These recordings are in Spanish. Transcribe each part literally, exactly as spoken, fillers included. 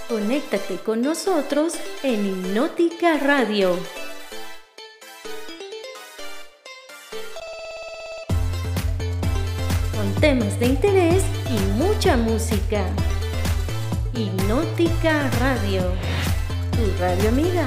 Conéctate con nosotros en Hipnótica Radio. Con temas de interés y mucha música. Hipnótica Radio, tu radio amiga.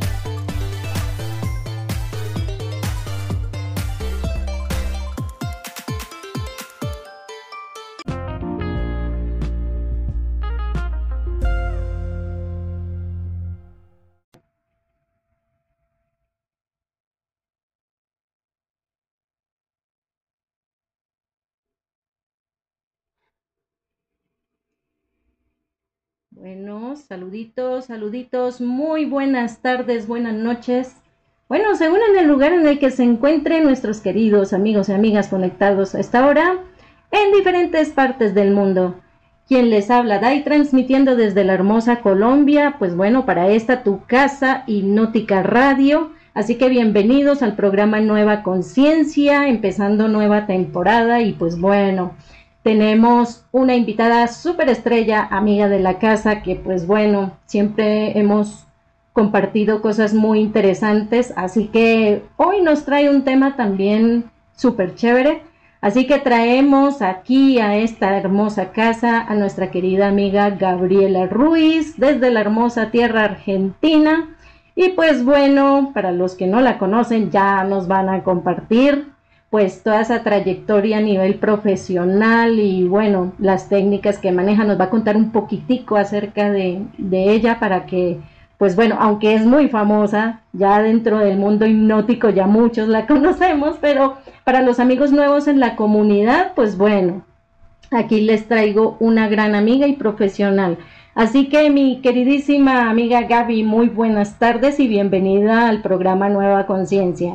Bueno, saluditos, saluditos, muy buenas tardes, buenas noches. Bueno, según en el lugar en el que se encuentren nuestros queridos amigos y amigas conectados a esta hora, en diferentes partes del mundo. Quien les habla, Dai, transmitiendo desde la hermosa Colombia, pues bueno, para esta tu casa, Hipnótica Radio. Así que bienvenidos al programa Nueva Conciencia, empezando nueva temporada y pues bueno... Tenemos una invitada súper estrella, amiga de la casa, que pues bueno, siempre hemos compartido cosas muy interesantes, así que hoy nos trae un tema también súper chévere, así que traemos aquí a esta hermosa casa a nuestra querida amiga Gabriela Ruiz, desde la hermosa tierra argentina, y pues bueno, para los que no la conocen ya nos van a compartir pues toda esa trayectoria a nivel profesional y bueno, las técnicas que maneja, nos va a contar un poquitico acerca de, de ella para que, pues bueno, aunque es muy famosa, ya dentro del mundo hipnótico ya muchos la conocemos, pero para los amigos nuevos en la comunidad, pues bueno, aquí les traigo una gran amiga y profesional. Así que mi queridísima amiga Gaby, muy buenas tardes y bienvenida al programa Nueva Conciencia.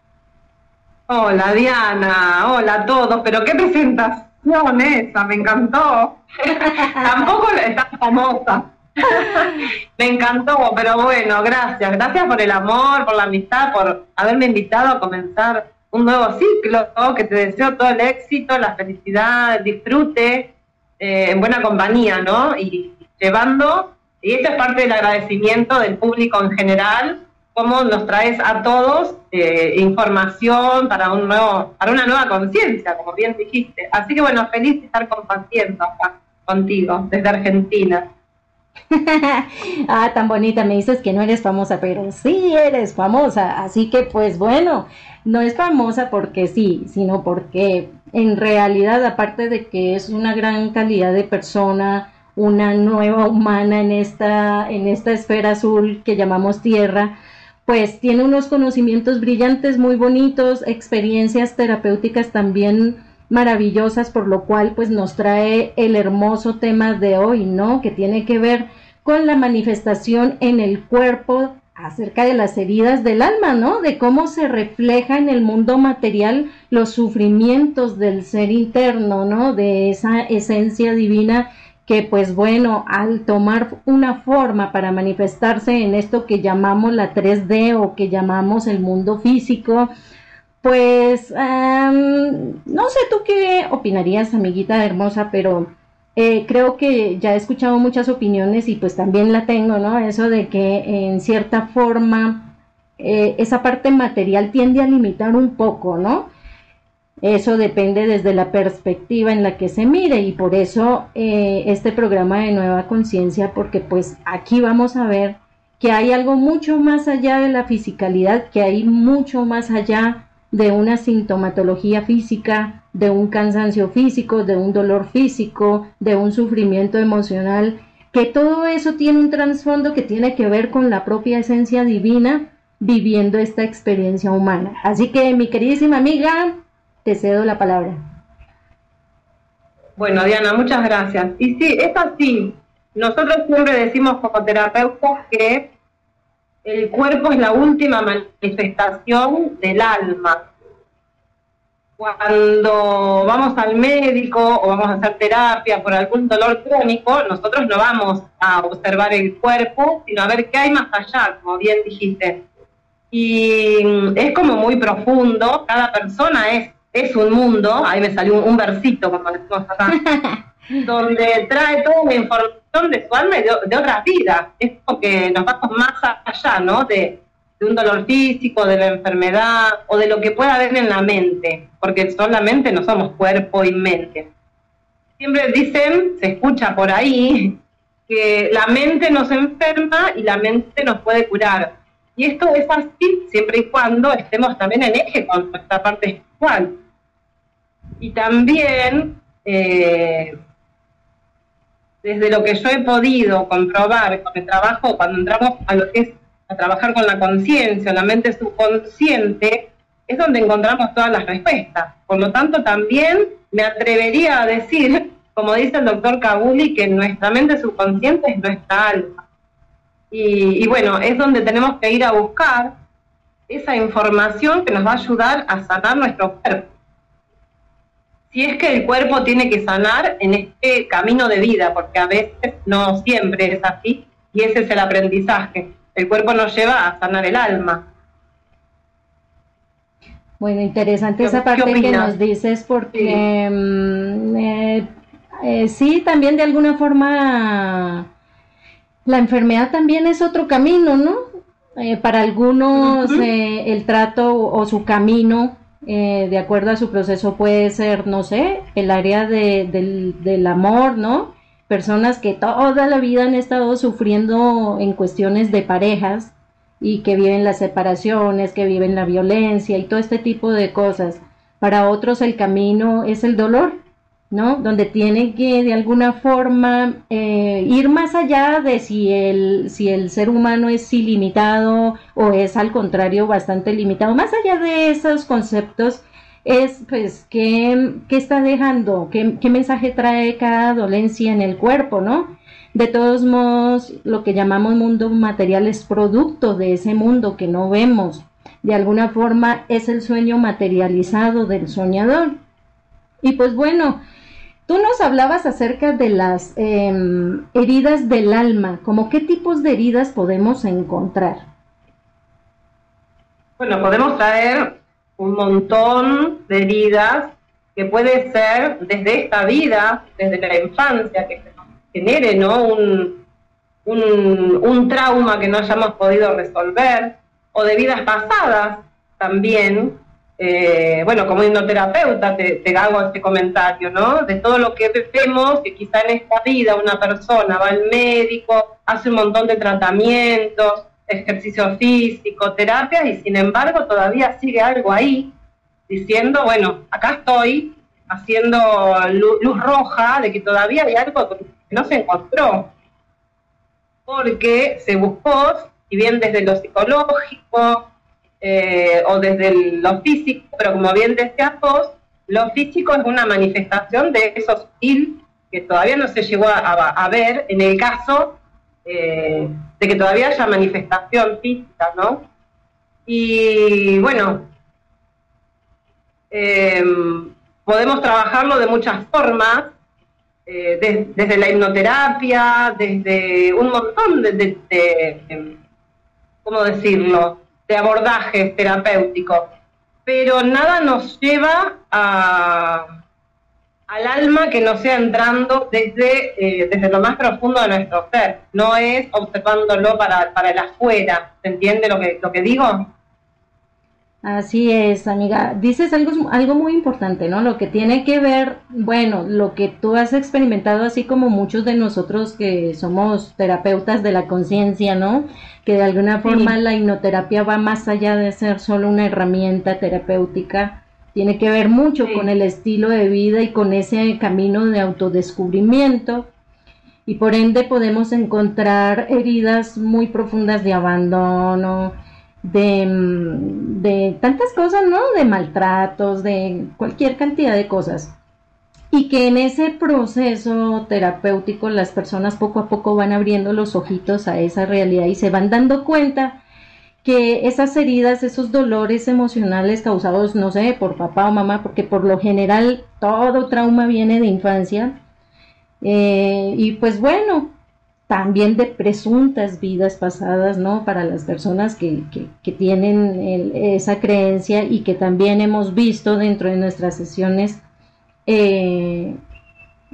Hola Diana, hola a todos, pero qué presentación esa, me encantó. Tampoco es tan famosa. Me encantó, pero bueno, gracias, gracias por el amor, por la amistad, por haberme invitado a comenzar un nuevo ciclo, ¿no? Que te deseo todo el éxito, la felicidad, el disfrute, eh, en buena compañía, ¿no? Y llevando, y esto es parte del agradecimiento del público en general, cómo nos traes a todos eh, información para un nuevo, para una nueva conciencia, como bien dijiste. Así que bueno, feliz de estar compartiendo acá contigo, desde Argentina. Ah, tan bonita, me dices que no eres famosa, pero sí eres famosa, así que pues bueno, no es famosa porque sí, sino porque en realidad, aparte de que es una gran calidad de persona, una nueva humana en esta, en esta esfera azul que llamamos Tierra, pues tiene unos conocimientos brillantes, muy bonitos, experiencias terapéuticas también maravillosas, por lo cual pues nos trae el hermoso tema de hoy, ¿no? Que tiene que ver con la manifestación en el cuerpo acerca de las heridas del alma, ¿no? De cómo se refleja en el mundo material los sufrimientos del ser interno, ¿no? De esa esencia divina que pues bueno, al tomar una forma para manifestarse en esto que llamamos la tres D o que llamamos el mundo físico, pues um, no sé tú qué opinarías, amiguita hermosa, pero eh, creo que ya he escuchado muchas opiniones y pues también la tengo, ¿no? Eso de que en cierta forma eh, esa parte material tiende a limitar un poco, ¿no? Eso depende desde la perspectiva en la que se mire y por eso eh, este programa de Nueva Conciencia, porque pues aquí vamos a ver que hay algo mucho más allá de la fisicalidad, que hay mucho más allá de una sintomatología física, de un cansancio físico, de un dolor físico, de un sufrimiento emocional, que todo eso tiene un trasfondo que tiene que ver con la propia esencia divina viviendo esta experiencia humana. Así que mi queridísima amiga, te cedo la palabra. Bueno, Diana, muchas gracias. Y sí, es así. Nosotros siempre decimos como terapeutas que el cuerpo es la última manifestación del alma. Cuando vamos al médico o vamos a hacer terapia por algún dolor crónico, nosotros no vamos a observar el cuerpo, sino a ver qué hay más allá, como bien dijiste. Y es como muy profundo, cada persona es es un mundo, ahí me salió un, un versito, como decimos acá, donde trae toda la información de su alma y de, de otras vidas. Es como que nos vamos más allá, ¿no? De, de un dolor físico, de la enfermedad o de lo que pueda haber en la mente, porque solamente no somos cuerpo y mente. Siempre dicen, se escucha por ahí, que la mente nos enferma y la mente nos puede curar. Y esto es así siempre y cuando estemos también en eje con nuestra parte espiritual. Y también, eh, desde lo que yo he podido comprobar con el trabajo, cuando entramos a lo que es a trabajar con la conciencia, la mente subconsciente, es donde encontramos todas las respuestas. Por lo tanto, también me atrevería a decir, como dice el doctor Kabuli, que nuestra mente subconsciente es nuestra alma. Y, y bueno, es donde tenemos que ir a buscar esa información que nos va a ayudar a sanar nuestro cuerpo. Si es que el cuerpo tiene que sanar en este camino de vida, porque a veces no siempre es así, y ese es el aprendizaje. El cuerpo nos lleva a sanar el alma. Bueno, interesante esa parte que nos dices, porque sí. Eh, eh, sí, también de alguna forma la enfermedad también es otro camino, ¿no? Eh, para algunos uh-huh. eh, el trato o, o su camino, eh, de acuerdo a su proceso, puede ser, no sé, el área de, del, del amor, ¿no? Personas que toda la vida han estado sufriendo en cuestiones de parejas y que viven las separaciones, que viven la violencia y todo este tipo de cosas. Para otros el camino es el dolor, ¿no? Donde tienen que de alguna forma eh, ir más allá de si el, si el ser humano es ilimitado o es al contrario bastante limitado. Más allá de esos conceptos es pues qué, qué está dejando, qué, qué mensaje trae cada dolencia en el cuerpo, ¿no? De todos modos, lo que llamamos mundo material es producto de ese mundo que no vemos. De alguna forma es el sueño materializado del soñador. Y pues bueno, tú nos hablabas acerca de las eh, heridas del alma. ¿Cómo qué tipos de heridas podemos encontrar? Bueno, podemos traer un montón de heridas que puede ser desde esta vida, desde la infancia, que se nos genere, ¿no? un, un, un trauma que no hayamos podido resolver, o de vidas pasadas también. Eh, bueno, como hipnoterapeuta te, te hago este comentario, ¿no? De todo lo que vemos, que quizá en esta vida una persona va al médico, hace un montón de tratamientos, ejercicio físico, terapias, y sin embargo todavía sigue algo ahí, diciendo, bueno, acá estoy, haciendo luz, luz roja, de que todavía hay algo que no se encontró, porque se buscó, si bien desde lo psicológico, eh, o desde el, lo físico, pero como bien decías vos, lo físico es una manifestación de eso sutil que todavía no se llegó a, a, a ver en el caso eh, de que todavía haya manifestación física, ¿no? Y bueno, eh, podemos trabajarlo de muchas formas, eh, de, desde la hipnoterapia, desde un montón de, de, de, de ¿cómo decirlo?, de abordajes terapéuticos, pero nada nos lleva a, al alma que no sea entrando desde, eh, desde lo más profundo de nuestro ser, no es observándolo para, para el afuera. ¿Se entiende lo que, lo que digo? Así es, amiga. Dices algo, algo muy importante, ¿no? Lo que tiene que ver, bueno, lo que tú has experimentado, así como muchos de nosotros que somos terapeutas de la conciencia, ¿no? Que de alguna forma sí. La hipnoterapia va más allá de ser solo una herramienta terapéutica. Tiene que ver mucho sí. con el estilo de vida y con ese camino de autodescubrimiento. Y por ende podemos encontrar heridas muy profundas de abandono, de, de tantas cosas, ¿no? De maltratos, de cualquier cantidad de cosas. Y que en ese proceso terapéutico las personas poco a poco van abriendo los ojitos a esa realidad y se van dando cuenta que esas heridas, esos dolores emocionales causados, no sé, por papá o mamá, porque por lo general todo trauma viene de infancia, eh, y pues bueno, también de presuntas vidas pasadas, ¿no? Para las personas que, que, que tienen el, esa creencia y que también hemos visto dentro de nuestras sesiones, eh,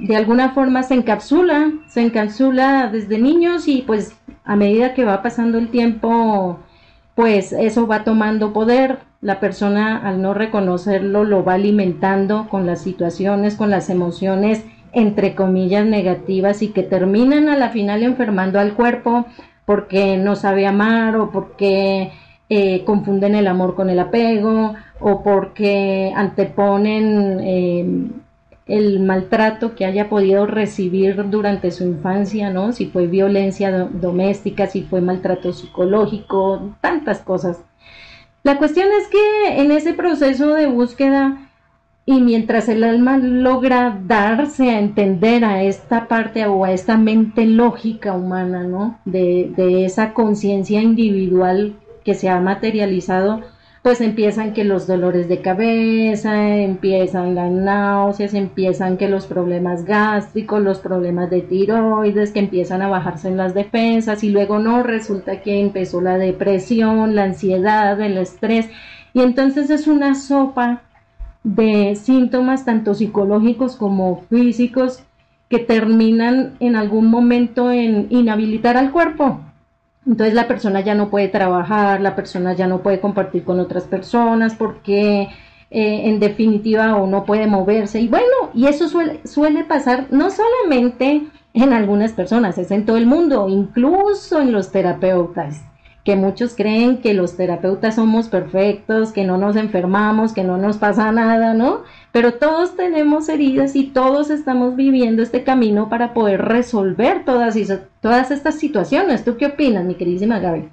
de alguna forma se encapsula, se encapsula desde niños y pues a medida que va pasando el tiempo, pues eso va tomando poder. La persona al no reconocerlo lo va alimentando con las situaciones, con las emociones entre comillas negativas y que terminan a la final enfermando al cuerpo porque no sabe amar o porque eh, confunden el amor con el apego o porque anteponen eh, el maltrato que haya podido recibir durante su infancia, ¿no? Si fue violencia do- doméstica, si fue maltrato psicológico, tantas cosas. La cuestión es que en ese proceso de búsqueda y mientras el alma logra darse a entender a esta parte o a esta mente lógica humana, ¿no? De, de esa conciencia individual que se ha materializado, pues empiezan que los dolores de cabeza, empiezan las náuseas, empiezan que los problemas gástricos, los problemas de tiroides, que empiezan a bajarse en las defensas y luego no, resulta que empezó la depresión, la ansiedad, el estrés y entonces es una sopa de síntomas tanto psicológicos como físicos que terminan en algún momento en inhabilitar al cuerpo. Entonces la persona ya no puede trabajar, la persona ya no puede compartir con otras personas porque eh, en definitiva o no puede moverse. Y bueno, y eso suele, suele pasar no solamente en algunas personas, es en todo el mundo, incluso en los terapeutas, que muchos creen que los terapeutas somos perfectos, que no nos enfermamos, que no nos pasa nada, ¿no? Pero todos tenemos heridas y todos estamos viviendo este camino para poder resolver todas, esas, todas estas situaciones. ¿Tú qué opinas, mi queridísima Gaby?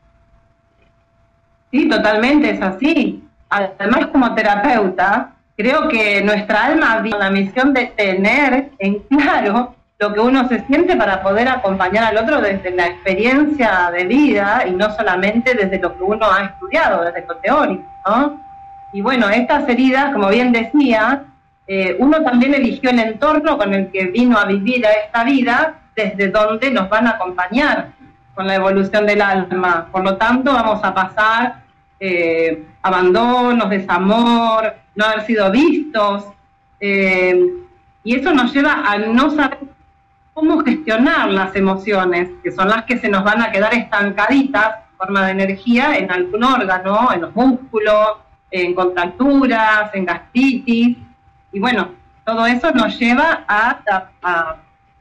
Sí, totalmente, es así. Además, como terapeuta, creo que nuestra alma tiene la misión de tener en claro lo que uno se siente para poder acompañar al otro desde la experiencia de vida y no solamente desde lo que uno ha estudiado, desde lo teórico, ¿no? Y bueno, estas heridas, como bien decía, eh, uno también eligió el entorno con el que vino a vivir a esta vida, desde donde nos van a acompañar con la evolución del alma. Por lo tanto, vamos a pasar eh, abandonos, desamor, no haber sido vistos, eh, y eso nos lleva a no saber cómo gestionar las emociones, que son las que se nos van a quedar estancaditas en forma de energía en algún órgano, en los músculos, en contracturas, en gastritis, y bueno, todo eso nos lleva a, a,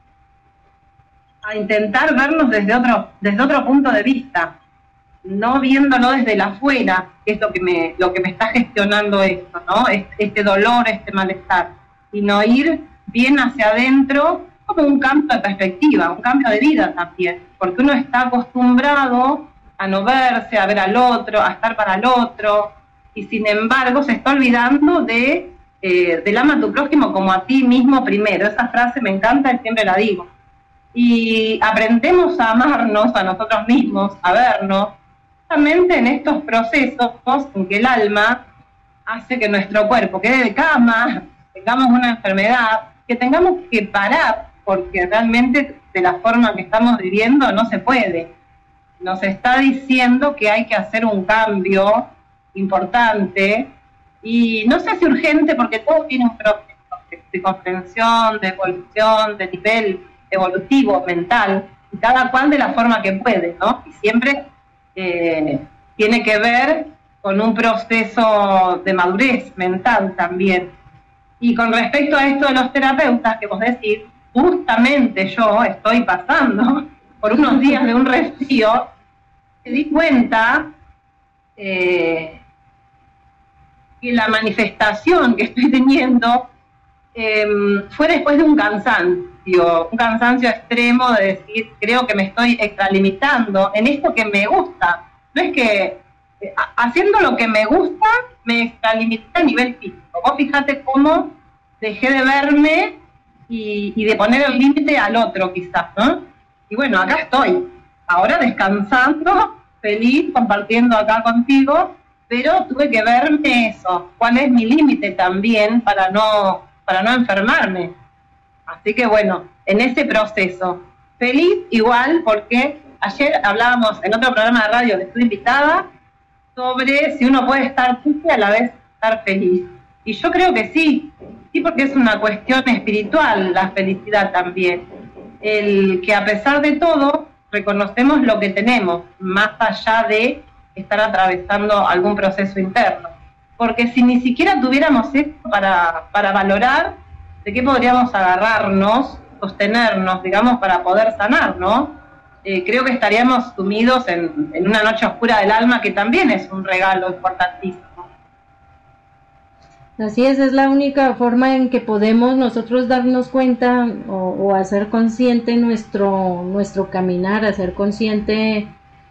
a intentar vernos desde otro, desde otro punto de vista, no viéndolo desde la afuera, que es lo que me, lo que me está gestionando esto, ¿no? Este, este dolor, este malestar, sino ir bien hacia adentro, como un cambio de perspectiva, un cambio de vida también, porque uno está acostumbrado a no verse, a ver al otro, a estar para el otro, y sin embargo se está olvidando de eh, del ama a tu prójimo como a ti mismo primero. Esa frase me encanta y siempre la digo. Y aprendemos a amarnos a nosotros mismos, a vernos, justamente en estos procesos en que el alma hace que nuestro cuerpo quede de cama, tengamos una enfermedad, que tengamos que parar, porque realmente de la forma que estamos viviendo no se puede. Nos está diciendo que hay que hacer un cambio importante, y no sé si urgente, porque todo tiene un proceso de, de comprensión, de evolución, de nivel evolutivo, mental, y cada cual de la forma que puede, ¿no? Y siempre eh, tiene que ver con un proceso de madurez mental también. Y con respecto a esto de los terapeutas que vos decís, justamente yo estoy pasando por unos días de un resfrío, me di cuenta eh, que la manifestación que estoy teniendo eh, fue después de un cansancio, un cansancio extremo de decir, creo que me estoy extralimitando en esto que me gusta. No es que eh, haciendo lo que me gusta me extralimité a nivel físico. Vos fíjate cómo dejé de verme y, y de poner el límite al otro quizás, ¿no? Y bueno, acá estoy, ahora descansando, feliz, compartiendo acá contigo, pero tuve que verme eso, cuál es mi límite también para no, para no enfermarme. Así que bueno, en ese proceso, feliz igual, porque ayer hablábamos en otro programa de radio que estuve invitada sobre si uno puede estar triste y a la vez estar feliz. Y yo creo que sí, Sí, porque es una cuestión espiritual la felicidad también. El que a pesar de todo reconocemos lo que tenemos, más allá de estar atravesando algún proceso interno. Porque si ni siquiera tuviéramos esto para, para valorar, ¿de qué podríamos agarrarnos, sostenernos, digamos, para poder sanar, ¿no? Eh, creo que estaríamos sumidos en, en una noche oscura del alma, que también es un regalo importantísimo. Así es, es la única forma en que podemos nosotros darnos cuenta o, o hacer consciente nuestro, nuestro caminar, hacer consciente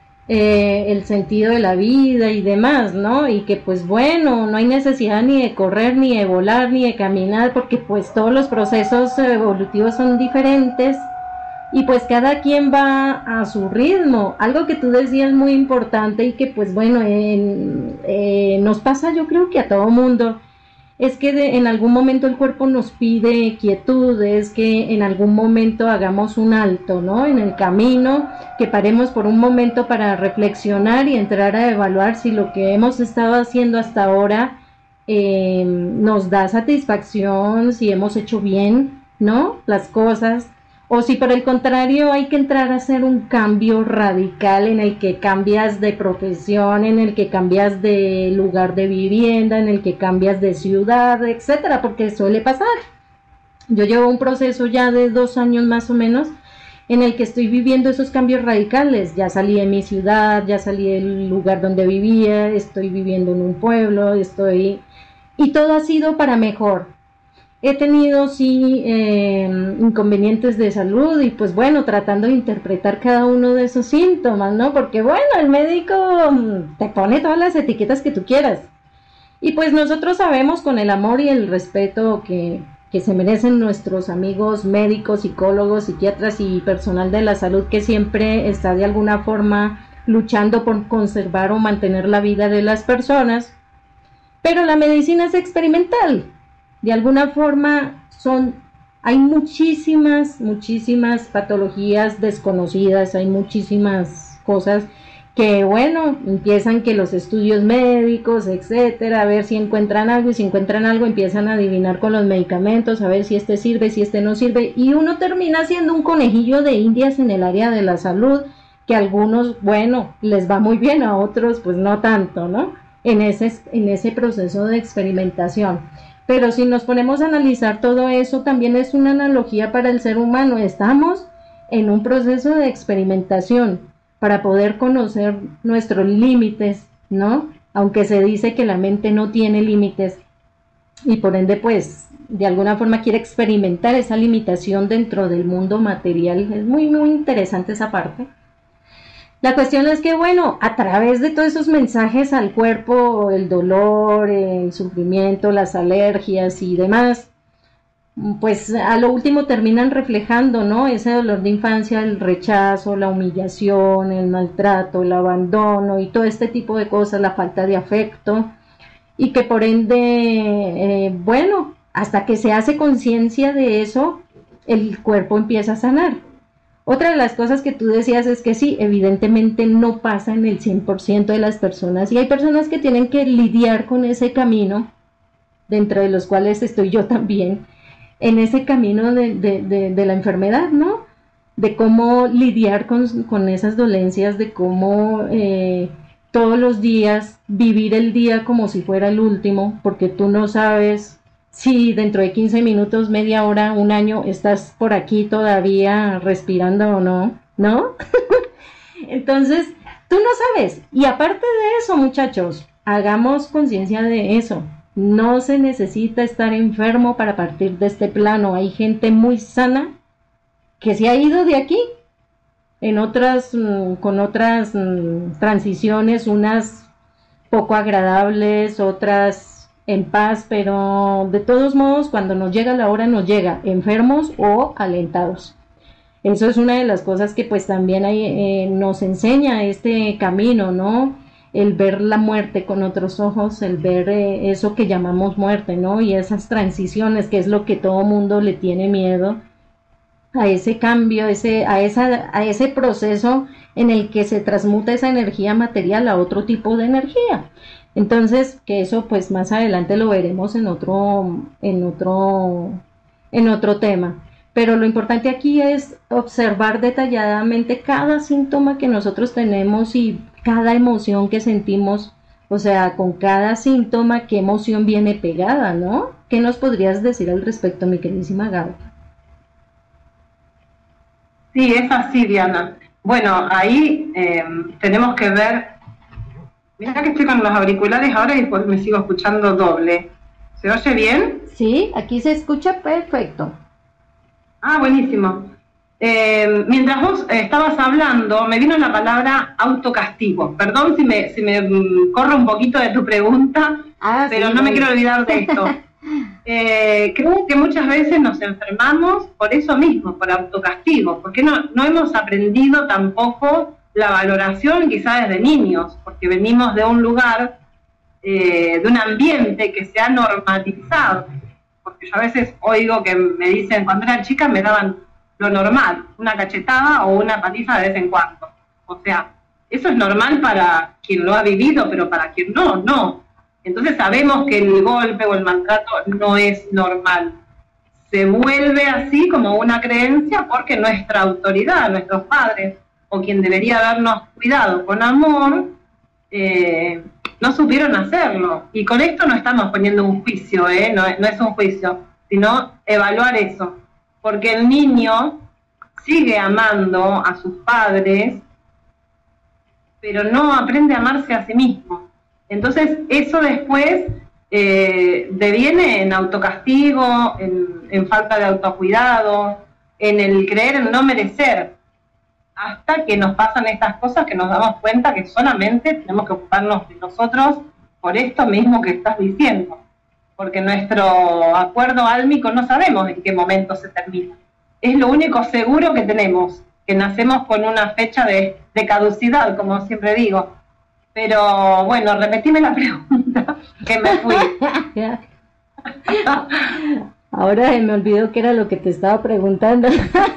eh, el sentido de la vida y demás, ¿no? Y que pues bueno, no hay necesidad ni de correr, ni de volar, ni de caminar, porque pues todos los procesos evolutivos son diferentes y pues cada quien va a su ritmo. Algo que tú decías muy importante y que pues bueno, en, eh, nos pasa yo creo que a todo mundo, es que de, en algún momento el cuerpo nos pide quietud, es que en algún momento hagamos un alto, ¿no? En el camino, que paremos por un momento para reflexionar y entrar a evaluar si lo que hemos estado haciendo hasta ahora eh, nos da satisfacción, si hemos hecho bien, ¿no? Las cosas, o si por el contrario hay que entrar a hacer un cambio radical en el que cambias de profesión, en el que cambias de lugar de vivienda, en el que cambias de ciudad, etcétera, porque suele pasar. Yo llevo un proceso ya de dos años más o menos en el que estoy viviendo esos cambios radicales. Ya salí de mi ciudad, ya salí del lugar donde vivía, estoy viviendo en un pueblo, estoy... y todo ha sido para mejor. He tenido, sí, eh, inconvenientes de salud y pues bueno, tratando de interpretar cada uno de esos síntomas, ¿no? Porque bueno, el médico te pone todas las etiquetas que tú quieras. Y pues nosotros sabemos, con el amor y el respeto que, que se merecen nuestros amigos médicos, psicólogos, psiquiatras y personal de la salud, que siempre está de alguna forma luchando por conservar o mantener la vida de las personas. Pero la medicina es experimental. De alguna forma son, hay muchísimas, muchísimas patologías desconocidas, hay muchísimas cosas que, bueno, empiezan que los estudios médicos, etcétera, a ver si encuentran algo, y si encuentran algo empiezan a adivinar con los medicamentos, a ver si este sirve, si este no sirve, y uno termina siendo un conejillo de indias en el área de la salud, que a algunos, bueno, les va muy bien, a otros pues no tanto, ¿no? En ese, en ese proceso de experimentación. Pero si nos ponemos a analizar todo eso, también es una analogía para el ser humano. Estamos en un proceso de experimentación para poder conocer nuestros límites, ¿no? Aunque se dice que la mente no tiene límites y por ende, pues, de alguna forma quiere experimentar esa limitación dentro del mundo material. Es muy, muy interesante esa parte. La cuestión es que, bueno, a través de todos esos mensajes al cuerpo, el dolor, el sufrimiento, las alergias y demás, pues a lo último terminan reflejando, ¿no? Ese dolor de infancia, el rechazo, la humillación, el maltrato, el abandono y todo este tipo de cosas, la falta de afecto, y que por ende, eh, bueno, hasta que se hace conciencia de eso, el cuerpo empieza a sanar. Otra de las cosas que tú decías es que sí, evidentemente no pasa en el cien por ciento de las personas, y hay personas que tienen que lidiar con ese camino, dentro de los cuales estoy yo también, en ese camino de, de, de, de la enfermedad, ¿no? De cómo lidiar con, con esas dolencias, de cómo eh, todos los días vivir el día como si fuera el último, porque tú no sabes si dentro de quince minutos, media hora, un año, estás por aquí todavía respirando o no, ¿no? Entonces, tú no sabes. Y aparte de eso, muchachos, hagamos conciencia de eso. No se necesita estar enfermo para partir de este plano. Hay gente muy sana que se ha ido de aquí en otras, con otras transiciones, unas poco agradables, otras en paz, pero de todos modos cuando nos llega la hora nos llega enfermos o alentados. Eso es una de las cosas que pues también hay, eh, nos enseña este camino, ¿no? El ver la muerte con otros ojos, el ver eh, eso que llamamos muerte, ¿no? Y esas transiciones, que es lo que todo mundo le tiene miedo, a ese cambio, ese, a, esa, a ese proceso en el que se transmuta esa energía material a otro tipo de energía. Entonces, que eso pues más adelante lo veremos en otro, en otro, en otro tema. Pero lo importante aquí es observar detalladamente cada síntoma que nosotros tenemos y cada emoción que sentimos, o sea, con cada síntoma, qué emoción viene pegada, ¿no? ¿Qué nos podrías decir al respecto, mi queridísima Gaby? Sí, es así, Diana. Bueno, ahí eh, tenemos que ver. Mira que estoy con los auriculares ahora y pues me sigo escuchando doble. ¿Se oye bien? Sí, aquí se escucha perfecto. Ah, buenísimo. Eh, mientras vos eh, estabas hablando, me vino la palabra autocastigo. Perdón si me, si me mm, corro un poquito de tu pregunta, ah, pero sí, no me quiero olvidar de esto. Eh, creo que muchas veces nos enfermamos por eso mismo, por autocastigo, porque no, no hemos aprendido tampoco la valoración quizá desde niños, porque venimos de un lugar, eh, de un ambiente que se ha normalizado, porque yo a veces oigo que me dicen, cuando era chica me daban lo normal, una cachetada o una paliza de vez en cuando, o sea, eso es normal para quien lo ha vivido, pero para quien no, no. Entonces sabemos que el golpe o el maltrato no es normal. Se vuelve así como una creencia porque nuestra autoridad, nuestros padres, o quien debería darnos cuidado con amor, eh, no supieron hacerlo. Y con esto no estamos poniendo un juicio, ¿eh? no, no es un juicio, sino evaluar eso. Porque el niño sigue amando a sus padres, pero no aprende a amarse a sí mismo. Entonces eso después eh, deviene en autocastigo, en, en falta de autocuidado, en el creer en no merecer, hasta que nos pasan estas cosas que nos damos cuenta que solamente tenemos que ocuparnos de nosotros por esto mismo que estás diciendo, porque nuestro acuerdo álmico no sabemos en qué momento se termina. Es lo único seguro que tenemos, que nacemos con una fecha de, de caducidad, como siempre digo. Pero bueno, repetime la pregunta, que me fui. Ahora me olvidó que era lo que te estaba preguntando.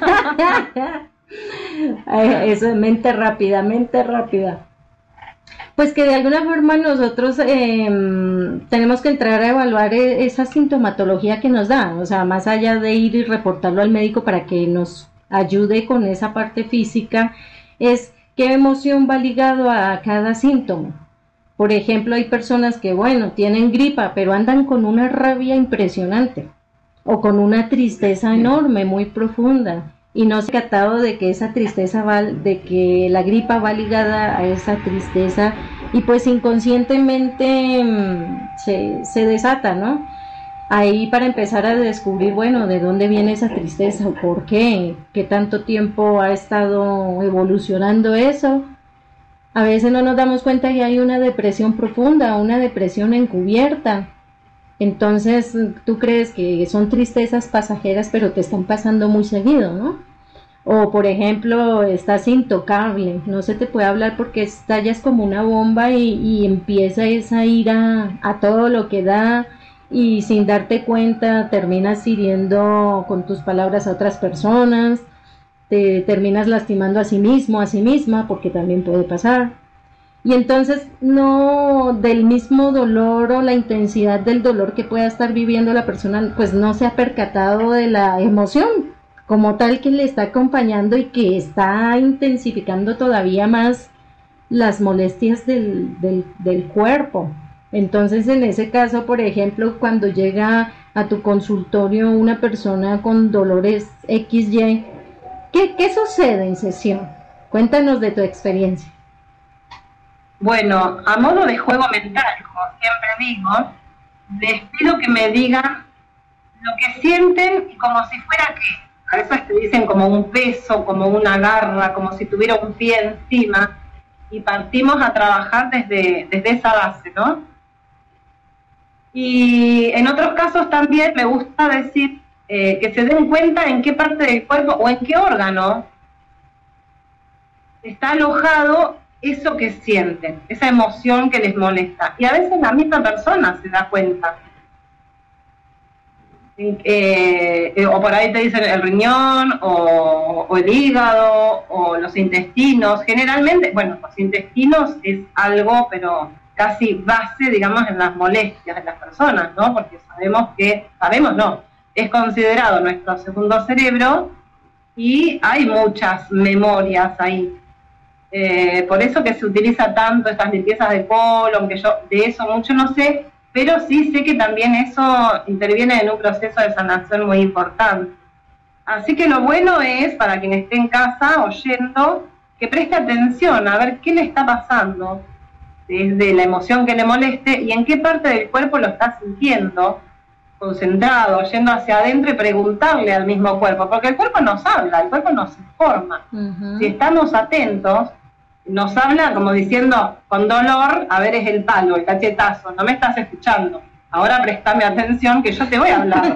Eso, mente rápida, mente rápida. Pues que de alguna forma nosotros eh, tenemos que entrar a evaluar esa sintomatología que nos da, o sea, más allá de ir y reportarlo al médico para que nos ayude con esa parte física, es qué emoción va ligado a cada síntoma. Por ejemplo, hay personas que, bueno, tienen gripa, pero andan con una rabia impresionante o con una tristeza enorme, muy profunda, y no se ha catado de que esa tristeza va, de que la gripa va ligada a esa tristeza, y pues inconscientemente mmm, se, se desata, ¿no? Ahí para empezar a descubrir, bueno, de dónde viene esa tristeza o por qué, qué tanto tiempo ha estado evolucionando eso. A veces no nos damos cuenta que hay una depresión profunda, una depresión encubierta. Entonces tú crees que son tristezas pasajeras, pero te están pasando muy seguido, ¿no? O por ejemplo, estás intocable, no se te puede hablar porque estallas como una bomba y, y empieza esa ira a todo lo que da, y sin darte cuenta terminas hiriendo con tus palabras a otras personas, te terminas lastimando a sí mismo, a sí misma, porque también puede pasar. Y entonces no, del mismo dolor o la intensidad del dolor que pueda estar viviendo la persona, pues no se ha percatado de la emoción como tal que le está acompañando y que está intensificando todavía más las molestias del, del, del cuerpo. Entonces en ese caso, por ejemplo, cuando llega a tu consultorio una persona con dolores equis ye, ¿qué, qué sucede en sesión? Cuéntanos de tu experiencia. Bueno, a modo de juego mental, como siempre digo, les pido que me digan lo que sienten y como si fuera que, a veces te dicen como un peso, como una garra, como si tuviera un pie encima, y partimos a trabajar desde, desde esa base, ¿no? Y en otros casos también me gusta decir eh, que se den cuenta en qué parte del cuerpo o en qué órgano está alojado eso que sienten, esa emoción que les molesta. Y a veces la misma persona se da cuenta. Eh, eh, o por ahí te dicen el riñón, o, o el hígado, o los intestinos. Generalmente, bueno, los intestinos es algo, pero casi base, digamos, en las molestias de las personas, ¿no? Porque sabemos que, sabemos no, es considerado nuestro segundo cerebro y hay muchas memorias ahí. Eh, por eso que se utiliza tanto estas limpiezas de colon, que yo de eso mucho no sé, pero sí sé que también eso interviene en un proceso de sanación muy importante. Así que lo bueno es, para quien esté en casa oyendo, que preste atención a ver qué le está pasando, desde la emoción que le moleste y en qué parte del cuerpo lo está sintiendo, concentrado, yendo hacia adentro y preguntarle al mismo cuerpo, porque el cuerpo nos habla, el cuerpo nos informa. Uh-huh. Si estamos atentos, nos habla como diciendo, con dolor, a ver, es el palo, el cachetazo, no me estás escuchando, ahora prestame atención que yo te voy a hablar.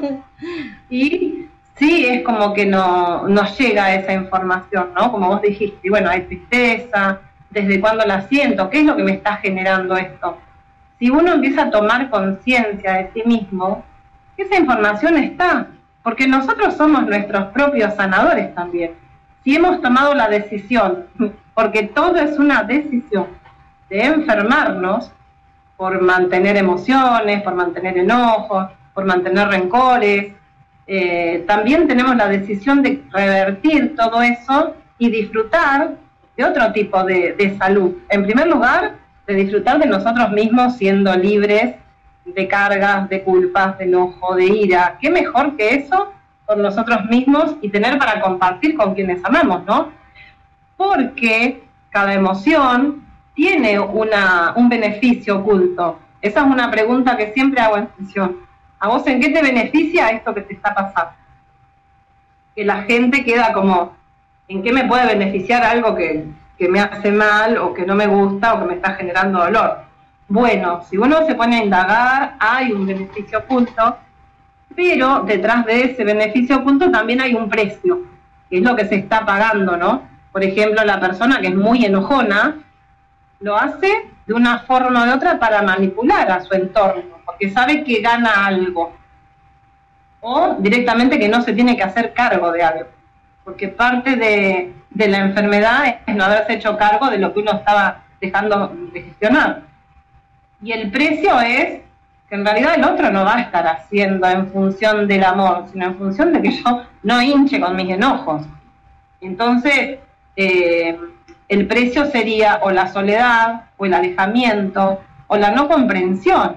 Y sí, es como que no, nos llega esa información, ¿no? Como vos dijiste, y bueno, hay tristeza, desde cuándo la siento, qué es lo que me está generando esto. Si uno empieza a tomar conciencia de sí mismo, esa información está, porque nosotros somos nuestros propios sanadores también. Si hemos tomado la decisión, porque todo es una decisión, de enfermarnos por mantener emociones, por mantener enojos, por mantener rencores, eh, también tenemos la decisión de revertir todo eso y disfrutar de otro tipo de, de salud. En primer lugar, de disfrutar de nosotros mismos siendo libres de cargas, de culpas, de enojo, de ira. ¿Qué mejor que eso con nosotros mismos y tener para compartir con quienes amamos, ¿no? Porque cada emoción tiene una, un beneficio oculto. Esa es una pregunta que siempre hago en sesión. ¿A vos en qué te beneficia esto que te está pasando? Que la gente queda como, ¿en qué me puede beneficiar algo que, que me hace mal o que no me gusta o que me está generando dolor? Bueno, si uno se pone a indagar, hay un beneficio oculto, pero detrás de ese beneficio oculto también hay un precio, que es lo que se está pagando, ¿no? Por ejemplo, la persona que es muy enojona, lo hace de una forma o de otra para manipular a su entorno, porque sabe que gana algo, o directamente que no se tiene que hacer cargo de algo, porque parte de, de la enfermedad es no haberse hecho cargo de lo que uno estaba dejando de gestionar. Y el precio es que en realidad el otro no va a estar haciendo en función del amor, sino en función de que yo no hinche con mis enojos. Entonces, eh, el precio sería o la soledad, o el alejamiento, o la no comprensión.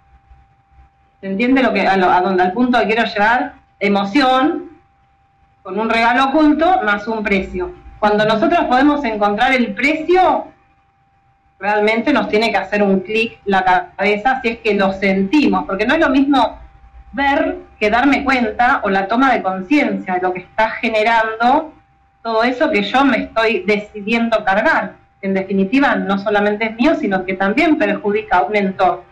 ¿Se entiende lo que, a, lo, a donde al punto que quiero llegar? Emoción, con un regalo oculto, más un precio. Cuando nosotros podemos encontrar el precio, realmente nos tiene que hacer un clic la cabeza si es que lo sentimos, porque no es lo mismo ver que darme cuenta o la toma de conciencia de lo que está generando todo eso que yo me estoy decidiendo cargar. En definitiva, no solamente es mío, sino que también perjudica a un entorno.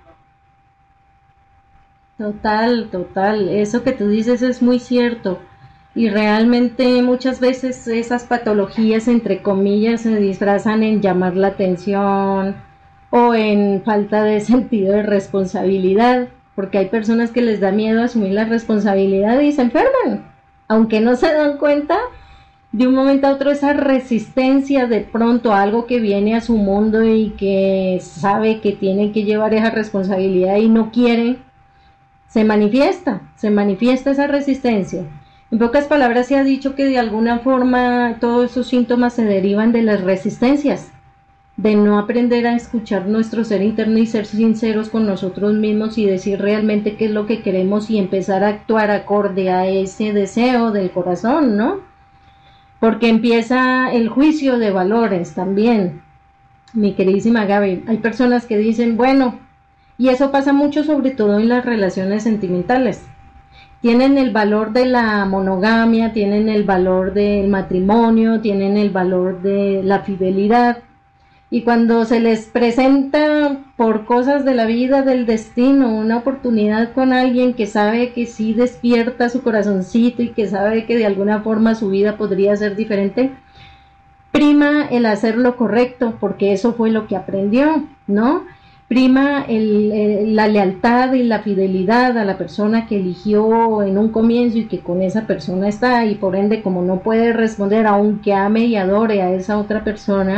Total, total. Eso que tú dices es muy cierto. Y realmente muchas veces esas patologías, entre comillas, se disfrazan en llamar la atención o en falta de sentido de responsabilidad, porque hay personas que les da miedo asumir la responsabilidad y se enferman, aunque no se dan cuenta. De un momento a otro esa resistencia de pronto a algo que viene a su mundo y que sabe que tiene que llevar esa responsabilidad y no quiere, se manifiesta, se manifiesta esa resistencia. En pocas palabras se ha dicho que de alguna forma todos esos síntomas se derivan de las resistencias, de no aprender a escuchar nuestro ser interno y ser sinceros con nosotros mismos y decir realmente qué es lo que queremos y empezar a actuar acorde a ese deseo del corazón, ¿no? Porque empieza el juicio de valores también, mi queridísima Gaby. Hay personas que dicen, bueno, y eso pasa mucho sobre todo en las relaciones sentimentales. Tienen el valor de la monogamia, tienen el valor del matrimonio, tienen el valor de la fidelidad. Y cuando se les presenta por cosas de la vida, del destino, una oportunidad con alguien que sabe que sí despierta su corazoncito y que sabe que de alguna forma su vida podría ser diferente, prima el hacer lo correcto, porque eso fue lo que aprendió, ¿no? Prima el, el, la lealtad y la fidelidad a la persona que eligió en un comienzo y que con esa persona está, y por ende como no puede responder aunque ame y adore a esa otra persona,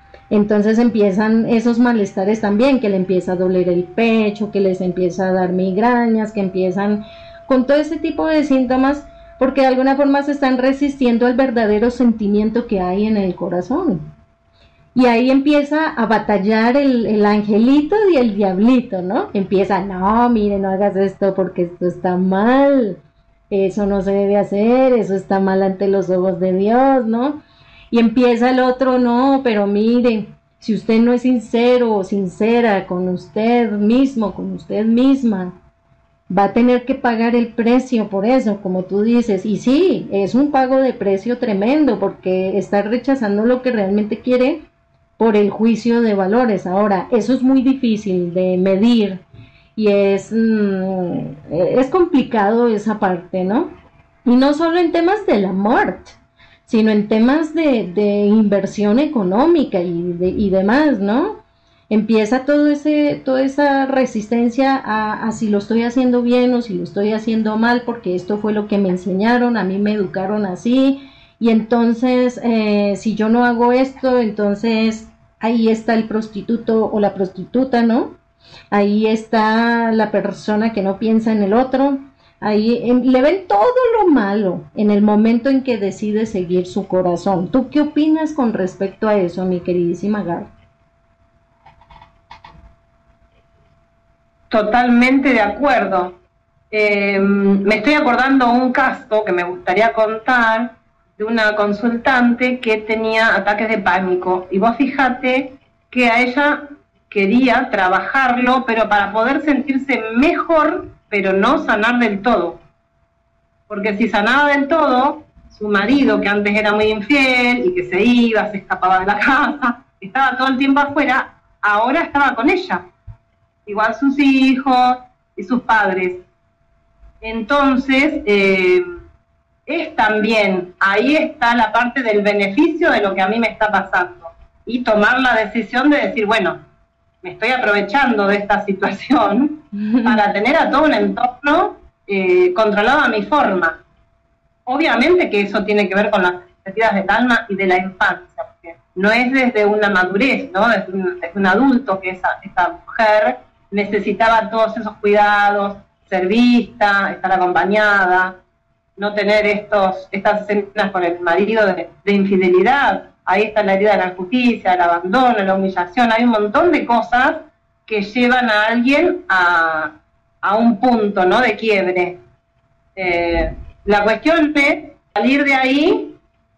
Entonces empiezan esos malestares también, que le empieza a doler el pecho, que les empieza a dar migrañas, que empiezan con todo ese tipo de síntomas, porque de alguna forma se están resistiendo al verdadero sentimiento que hay en el corazón. Y ahí empieza a batallar el, el angelito y el diablito, ¿no? Empieza, no, mire, no hagas esto porque esto está mal, eso no se debe hacer, eso está mal ante los ojos de Dios, ¿no? Y empieza el otro, no, pero mire, si usted no es sincero o sincera con usted mismo, con usted misma, va a tener que pagar el precio por eso, como tú dices. Y sí, es un pago de precio tremendo, porque está rechazando lo que realmente quiere por el juicio de valores. Ahora, eso es muy difícil de medir y es, mmm, es complicado esa parte, ¿no? Y no solo en temas del amor, sino en temas de, de inversión económica y, de, y demás, ¿no? Empieza todo ese, toda esa resistencia a, a si lo estoy haciendo bien o si lo estoy haciendo mal, porque esto fue lo que me enseñaron, a mí me educaron así, y entonces eh, si yo no hago esto, entonces ahí está el prostituto o la prostituta, ¿no? Ahí está la persona que no piensa en el otro. Ahí en, le ven todo lo malo en el momento en que decide seguir su corazón. ¿Tú qué opinas con respecto a eso, mi queridísima Gar? Totalmente de acuerdo. Eh, me estoy acordando un caso que me gustaría contar de una consultante que tenía ataques de pánico. Y vos fíjate que a ella quería trabajarlo, pero para poder sentirse mejor, pero no sanar del todo. Porque si sanaba del todo, su marido, que antes era muy infiel y que se iba, se escapaba de la casa, estaba todo el tiempo afuera, ahora estaba con ella. Igual sus hijos y sus padres. Entonces, eh, es también, ahí está la parte del beneficio de lo que a mí me está pasando. Y tomar la decisión de decir, bueno, me estoy aprovechando de esta situación para tener a todo un entorno eh, controlado a mi forma. Obviamente que eso tiene que ver con las expectativas del alma y de la infancia, porque no es desde una madurez, ¿no? Desde un, desde un adulto que esa, esa mujer necesitaba todos esos cuidados, ser vista, estar acompañada, no tener estos estas escenas con el marido de, de infidelidad. Ahí está la herida de la injusticia, el abandono, la humillación. Hay un montón de cosas que llevan a alguien a, a un punto, ¿no?, de quiebre. Eh, la cuestión es salir de ahí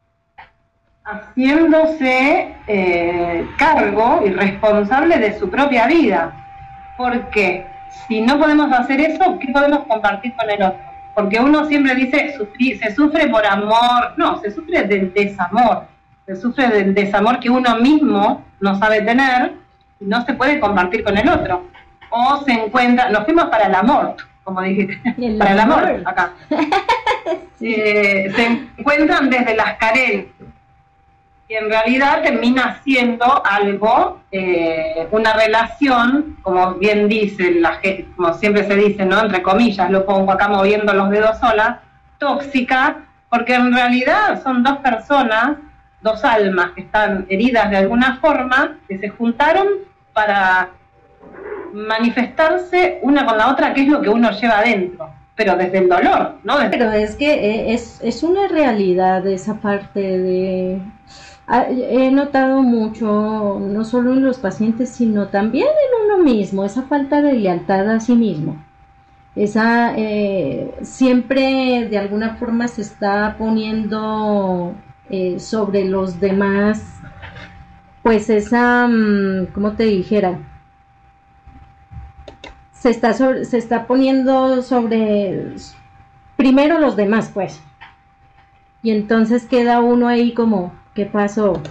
haciéndose eh, cargo y responsable de su propia vida. Porque si no podemos hacer eso, ¿qué podemos compartir con el otro? Porque uno siempre dice, sufrir, se sufre por amor. No, se sufre del desamor. Se sufre del desamor que uno mismo no sabe tener y no se puede compartir con el otro. O se encuentra, nos fuimos para el amor, como dijiste, el para amor. el amor, acá. Sí. Eh, se encuentran desde las carencias. Y en realidad termina siendo algo, eh, una relación, como bien dice, la, como siempre se dice, ¿no?, entre comillas, lo pongo acá moviendo los dedos sola, tóxica, porque en realidad son dos personas, dos almas que están heridas de alguna forma, que se juntaron para manifestarse una con la otra, que es lo que uno lleva adentro, pero desde el dolor, ¿no? Desde... Pero es que es, es una realidad esa parte de... He notado mucho, no solo en los pacientes, sino también en uno mismo, esa falta de lealtad a sí mismo. Esa eh, siempre de alguna forma se está poniendo eh, sobre los demás, pues esa, ¿cómo te dijera? Se está, sobre, se está poniendo sobre primero los demás, pues. Y entonces queda uno ahí como... ¿qué pasó?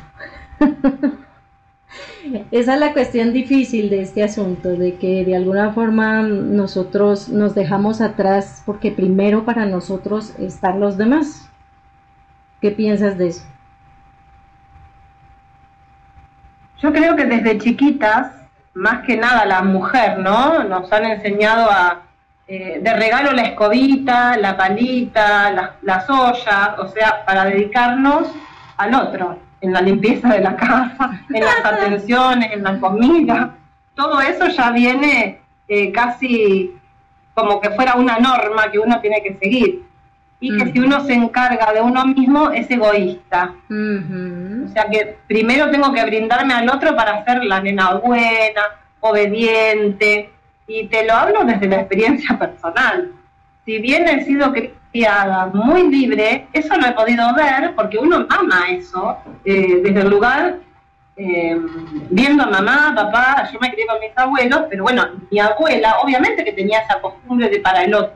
Esa es la cuestión difícil de este asunto, de que de alguna forma nosotros nos dejamos atrás porque primero para nosotros están los demás. ¿Qué piensas de eso? Yo creo que desde chiquitas, más que nada la mujer, ¿no?, nos han enseñado a eh, de regalo la escobita, la palita, las, las ollas, o sea, para dedicarnos al otro. en la limpieza de la casa, en las atenciones, en la comida. Todo eso ya viene eh, casi como que fuera una norma que uno tiene que seguir. Y que uh-huh. si uno se encarga de uno mismo es egoísta. Uh-huh. O sea que primero tengo que brindarme al otro para ser la nena buena, obediente. Y te lo hablo desde la experiencia personal. Si bien he sido criada muy libre, eso lo he podido ver porque uno ama eso, eh, desde el lugar, eh, viendo a mamá, papá, yo me crié con mis abuelos, pero bueno, mi abuela obviamente que tenía esa costumbre de para el otro.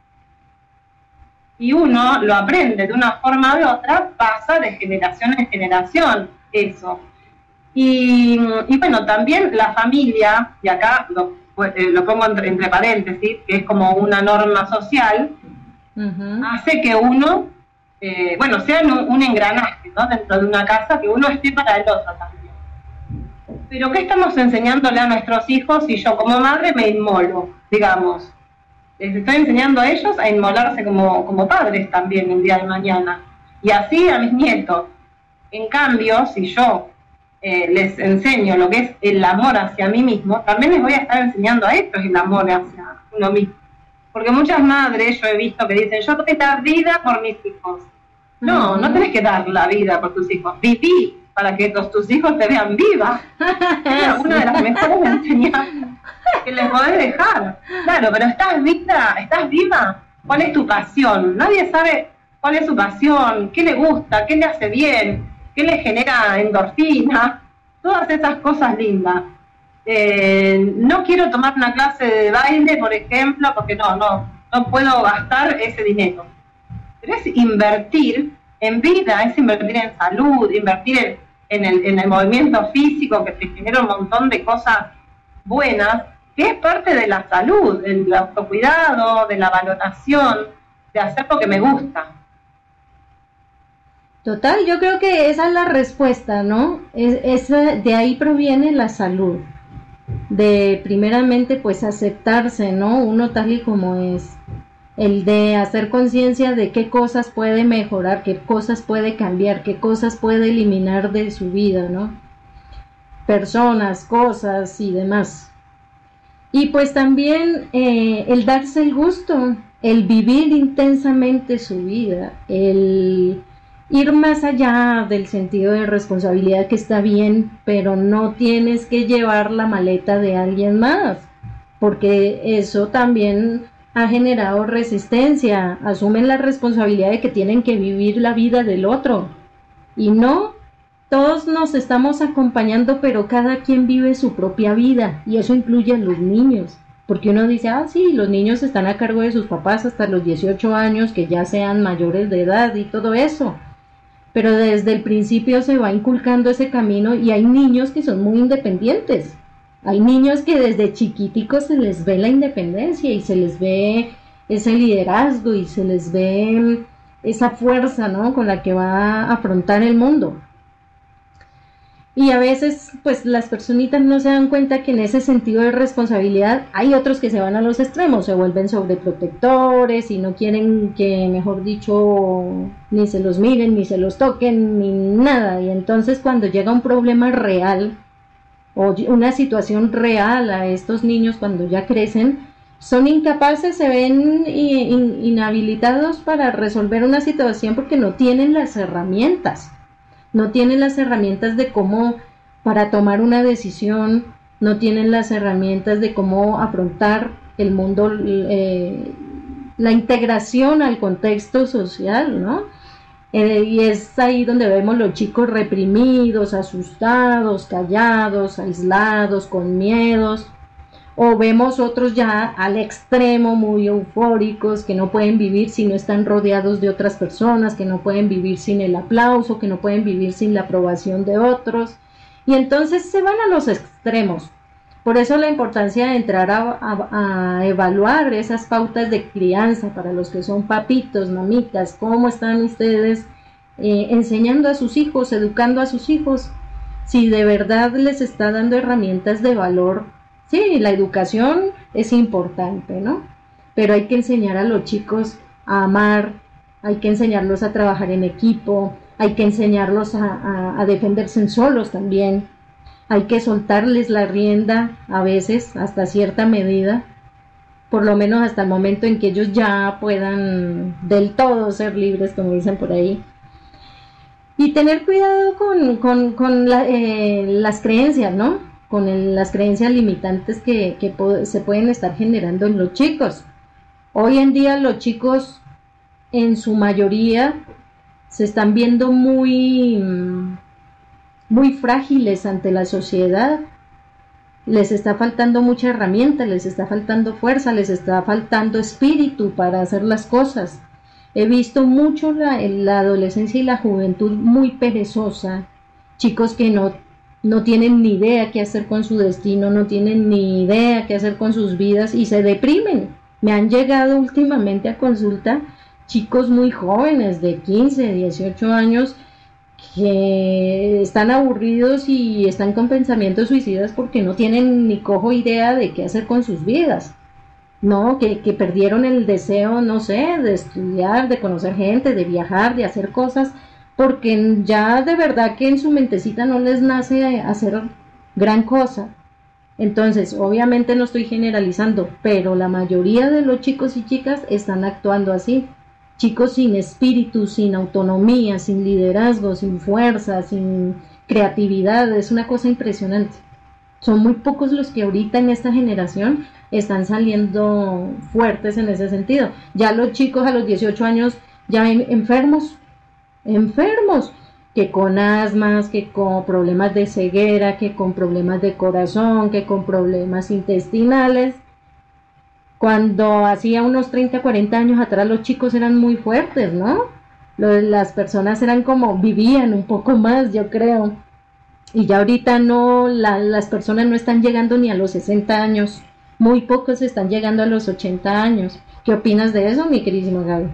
Y uno lo aprende de una forma o de otra, pasa de generación en generación eso. Y, y bueno, también la familia, y acá lo, eh, lo pongo entre, entre paréntesis, que es como una norma social, uh-huh. hace que uno, eh, bueno, sea un, un engranaje, ¿no? Dentro de una casa, que uno esté para el otro también. Pero ¿qué estamos enseñándole a nuestros hijos si yo como madre me inmolo, digamos? Les estoy enseñando a ellos a inmolarse como, como padres también el día de mañana. Y así a mis nietos. En cambio, si yo eh, les enseño lo que es el amor hacia mí mismo, también les voy a estar enseñando a ellos el amor hacia uno mismo. Porque muchas madres yo he visto que dicen, yo doy la vida por mis hijos. No, no tenés que dar la vida por tus hijos. Viví para que tus, tus hijos te vean viva. Es una de las mejores enseñanzas que les podés dejar. Claro, pero estás viva, estás viva. ¿Cuál es tu pasión? Nadie sabe cuál es su pasión, qué le gusta, qué le hace bien, qué le genera endorfina, todas esas cosas lindas. Eh, no quiero tomar una clase de baile, por ejemplo, porque no, no, no puedo gastar ese dinero. Pero es invertir en vida, es invertir en salud, invertir en, en, el, en el movimiento físico que te genera un montón de cosas buenas, que es parte de la salud, del autocuidado, de la valoración, de hacer lo que me gusta. Total, yo creo que esa es la respuesta, ¿no? Es, es, de ahí proviene la salud, de primeramente pues aceptarse, ¿no? Uno tal y como es, el de hacer conciencia de qué cosas puede mejorar, qué cosas puede cambiar, qué cosas puede eliminar de su vida, ¿no? Personas, cosas y demás. Y pues también eh, el darse el gusto, el vivir intensamente su vida, el ir más allá del sentido de responsabilidad, que está bien, pero no tienes que llevar la maleta de alguien más, porque eso también ha generado resistencia. Asumen la responsabilidad de que tienen que vivir la vida del otro, y no, todos nos estamos acompañando, pero cada quien vive su propia vida, y eso incluye a los niños, porque uno dice, ah sí, los niños están a cargo de sus papás hasta los dieciocho años, que ya sean mayores de edad y todo eso, pero desde el principio se va inculcando ese camino, y hay niños que son muy independientes. Hay niños que desde chiquiticos se les ve la independencia y se les ve ese liderazgo y se les ve esa fuerza, ¿no?, con la que va a afrontar el mundo. Y a veces pues las personitas no se dan cuenta que en ese sentido de responsabilidad hay otros que se van a los extremos, se vuelven sobreprotectores y no quieren que, mejor dicho, ni se los miren, ni se los toquen, ni nada. Y entonces cuando llega un problema real o una situación real a estos niños cuando ya crecen, son incapaces, se ven in, inhabilitados para resolver una situación porque no tienen las herramientas. No tienen las herramientas de cómo, para tomar una decisión, no tienen las herramientas de cómo afrontar el mundo, eh, la integración al contexto social, ¿no? Eh, y es ahí donde vemos los chicos reprimidos, asustados, callados, aislados, con miedos, o vemos otros ya al extremo, muy eufóricos, que no pueden vivir si no están rodeados de otras personas, que no pueden vivir sin el aplauso, que no pueden vivir sin la aprobación de otros, y entonces se van a los extremos. Por eso la importancia de entrar a, a, a evaluar esas pautas de crianza para los que son papitos, mamitas, cómo están ustedes eh, enseñando a sus hijos, educando a sus hijos, si de verdad les está dando herramientas de valor. Sí, la educación es importante, ¿no? Pero hay que enseñar a los chicos a amar, hay que enseñarlos a trabajar en equipo, hay que enseñarlos a, a, a defenderse solos también, hay que soltarles la rienda a veces hasta cierta medida, por lo menos hasta el momento en que ellos ya puedan del todo ser libres, como dicen por ahí. Y tener cuidado con, con, con la, eh, las creencias, ¿no? Con el, las creencias limitantes que, que po- se pueden estar generando en los chicos. Hoy en día los chicos, en su mayoría, se están viendo muy, muy frágiles ante la sociedad. Les está faltando mucha herramienta, les está faltando fuerza, les está faltando espíritu para hacer las cosas. He visto mucho la, la adolescencia y la juventud muy perezosa, chicos que no, no tienen ni idea qué hacer con su destino, no tienen ni idea qué hacer con sus vidas y se deprimen. Me han llegado últimamente a consulta chicos muy jóvenes de quince, dieciocho años que están aburridos y están con pensamientos suicidas porque no tienen ni cojo idea de qué hacer con sus vidas. No, que, que perdieron el deseo, no sé, de estudiar, de conocer gente, de viajar, de hacer cosas, porque ya de verdad que en su mentecita no les nace hacer gran cosa. Entonces, obviamente no estoy generalizando, pero la mayoría de los chicos y chicas están actuando así. Chicos sin espíritu, sin autonomía, sin liderazgo, sin fuerza, sin creatividad, es una cosa impresionante. Son muy pocos los que ahorita en esta generación están saliendo fuertes en ese sentido. Ya los chicos a los dieciocho años ya enfermos, enfermos, que con asmas, que con problemas de ceguera, que con problemas de corazón, que con problemas intestinales. Cuando hacía unos treinta, cuarenta años atrás los chicos eran muy fuertes, ¿no? Las personas eran como, vivían un poco más, yo creo. Y ya ahorita no, la, las personas no están llegando ni a los sesenta años. Muy pocos están llegando a los ochenta años. ¿Qué opinas de eso, mi queridísima Gaby?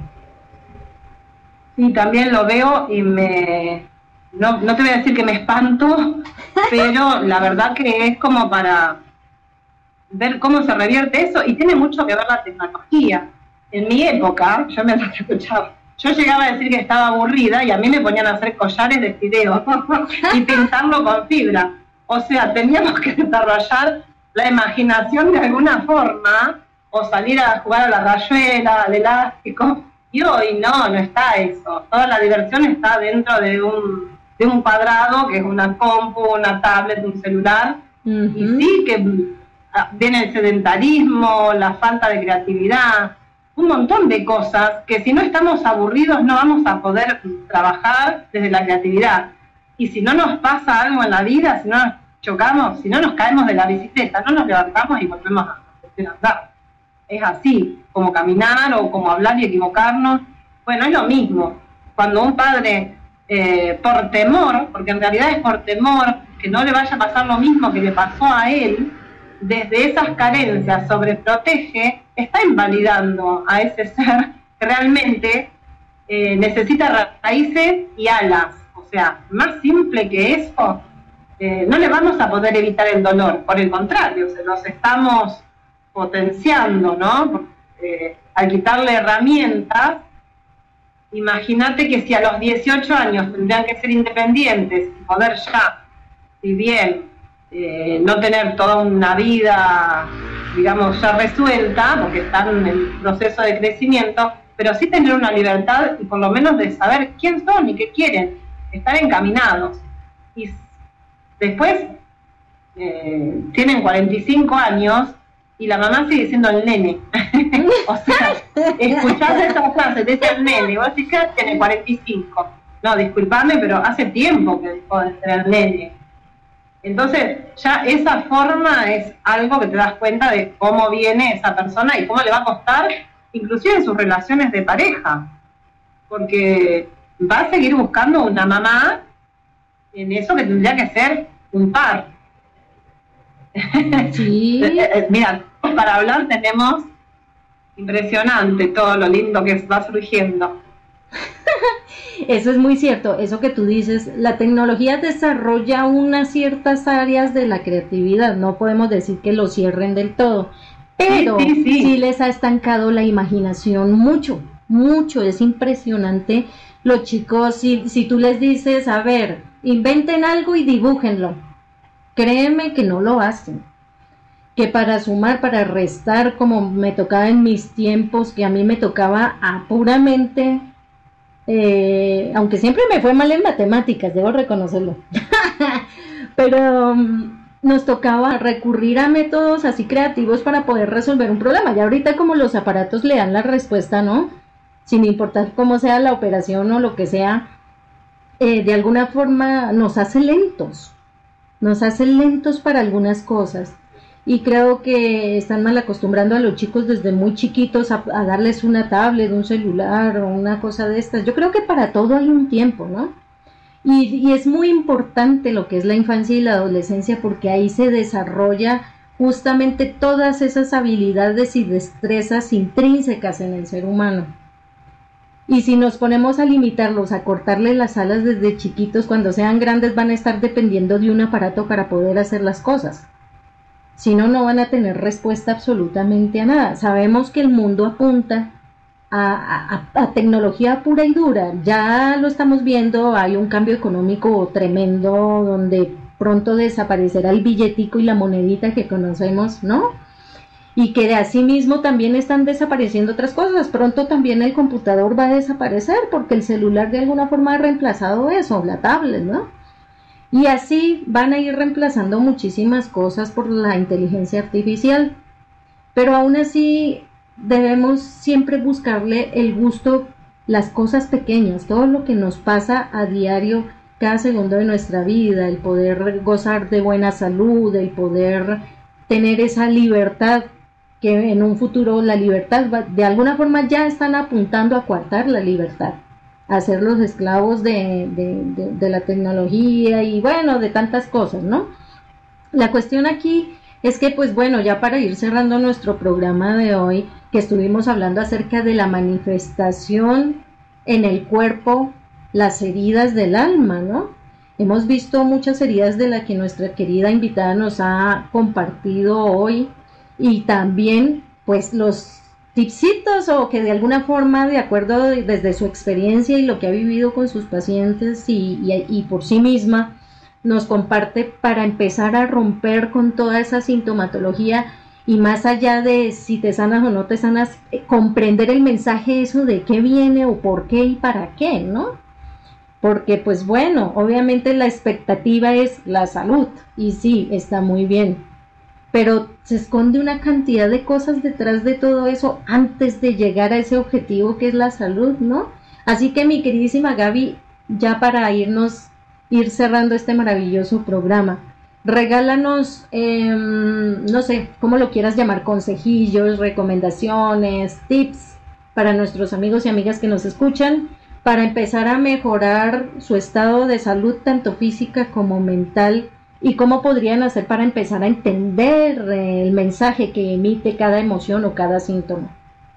Sí, también lo veo y me... No, no te voy a decir que me espanto, pero la verdad que es como para ver cómo se revierte eso, y tiene mucho que ver la tecnología. En mi época, yo me escuchaba, yo llegaba a decir que estaba aburrida y a mí me ponían a hacer collares de fideo y pintarlo con fibra. O sea, teníamos que desarrollar la imaginación de alguna forma, o salir a jugar a la rayuela, al elástico, y hoy no, no está eso. Toda la diversión está dentro de un, de un cuadrado, que es una compu, una tablet, un celular, uh-huh. Y sí que viene el sedentarismo, la falta de creatividad, un montón de cosas que si no estamos aburridos no vamos a poder trabajar desde la creatividad. Y si no nos pasa algo en la vida, si no nos chocamos, si no nos caemos de la bicicleta, no nos levantamos y volvemos a andar. Es así, como caminar o como hablar y equivocarnos. Bueno, es lo mismo. Cuando un padre, eh, por temor, porque en realidad es por temor que no le vaya a pasar lo mismo que le pasó a él, desde esas carencias sobreprotege, está invalidando a ese ser que realmente eh, necesita raíces y alas. O sea, más simple que eso, eh, no le vamos a poder evitar el dolor, por el contrario, se los estamos potenciando, ¿no? Eh, al quitarle herramientas, imagínate que si a los dieciocho años tendrían que ser independientes y poder ya, si bien Eh, no tener toda una vida, digamos, ya resuelta, porque están en el proceso de crecimiento, pero sí tener una libertad y por lo menos de saber quién son y qué quieren, estar encaminados. Y después eh, tienen cuarenta y cinco años y la mamá sigue siendo el nene. O sea, escuchás esa frase, te dice el nene, vos decís que tiene cuarenta y cinco. No, disculpame, pero hace tiempo que dejó de ser el nene. Entonces, ya esa forma es algo que te das cuenta de cómo viene esa persona y cómo le va a costar, inclusive en sus relaciones de pareja, porque va a seguir buscando una mamá en eso que tendría que ser un par. Sí. Mira, para hablar tenemos impresionante todo lo lindo que va surgiendo. Eso es muy cierto, eso que tú dices, la tecnología desarrolla unas ciertas áreas de la creatividad, no podemos decir que lo cierren del todo, pero sí, sí, sí. sí les ha estancado la imaginación mucho, mucho, es impresionante. Los chicos, si, si tú les dices, a ver, inventen algo y dibújenlo, créeme que no lo hacen. Que para sumar, para restar, como me tocaba en mis tiempos, que a mí me tocaba a puramente, eh, aunque siempre me fue mal en matemáticas, debo reconocerlo, pero um, nos tocaba recurrir a métodos así creativos para poder resolver un problema. Y ahorita como los aparatos le dan la respuesta, ¿no? Sin importar cómo sea la operación o lo que sea, eh, de alguna forma nos hace lentos, nos hace lentos para algunas cosas. Y creo que están mal acostumbrando a los chicos desde muy chiquitos a, a darles una tablet, un celular o una cosa de estas. Yo creo que para todo hay un tiempo, ¿no? Y, y es muy importante lo que es la infancia y la adolescencia, porque ahí se desarrolla justamente todas esas habilidades y destrezas intrínsecas en el ser humano. Y si nos ponemos a limitarlos, a cortarles las alas desde chiquitos, cuando sean grandes van a estar dependiendo de un aparato para poder hacer las cosas. Si no, no van a tener respuesta absolutamente a nada. Sabemos que el mundo apunta a, a, a tecnología pura y dura. Ya lo estamos viendo, hay un cambio económico tremendo donde pronto desaparecerá el billetico y la monedita que conocemos, ¿no? Y que de asimismo también están desapareciendo otras cosas. Pronto también el computador va a desaparecer porque el celular de alguna forma ha reemplazado eso, la tablet, ¿no? Y así van a ir reemplazando muchísimas cosas por la inteligencia artificial. Pero aún así debemos siempre buscarle el gusto, las cosas pequeñas, todo lo que nos pasa a diario, cada segundo de nuestra vida, el poder gozar de buena salud, el poder tener esa libertad, que en un futuro la libertad va, de alguna forma ya están apuntando a coartar la libertad, a ser los esclavos de, de, de, de la tecnología y bueno, de tantas cosas, ¿no? La cuestión aquí es que pues bueno, ya para ir cerrando nuestro programa de hoy, que estuvimos hablando acerca de la manifestación en el cuerpo, las heridas del alma, ¿no? Hemos visto muchas heridas de las que nuestra querida invitada nos ha compartido hoy, y también pues los tipsitos o que de alguna forma, de acuerdo de, desde su experiencia y lo que ha vivido con sus pacientes y, y, y por sí misma, nos comparte para empezar a romper con toda esa sintomatología y más allá de si te sanas o no te sanas, eh, comprender el mensaje eso de qué viene o por qué y para qué, ¿no? Porque pues bueno, obviamente la expectativa es la salud y sí, está muy bien, pero se esconde una cantidad de cosas detrás de todo eso antes de llegar a ese objetivo que es la salud, ¿no? Así que mi queridísima Gaby, ya para irnos, ir cerrando este maravilloso programa, regálanos, eh, no sé, cómo lo quieras llamar, consejillos, recomendaciones, tips para nuestros amigos y amigas que nos escuchan, para empezar a mejorar su estado de salud, tanto física como mental, y cómo podrían hacer para empezar a entender el mensaje que emite cada emoción o cada síntoma.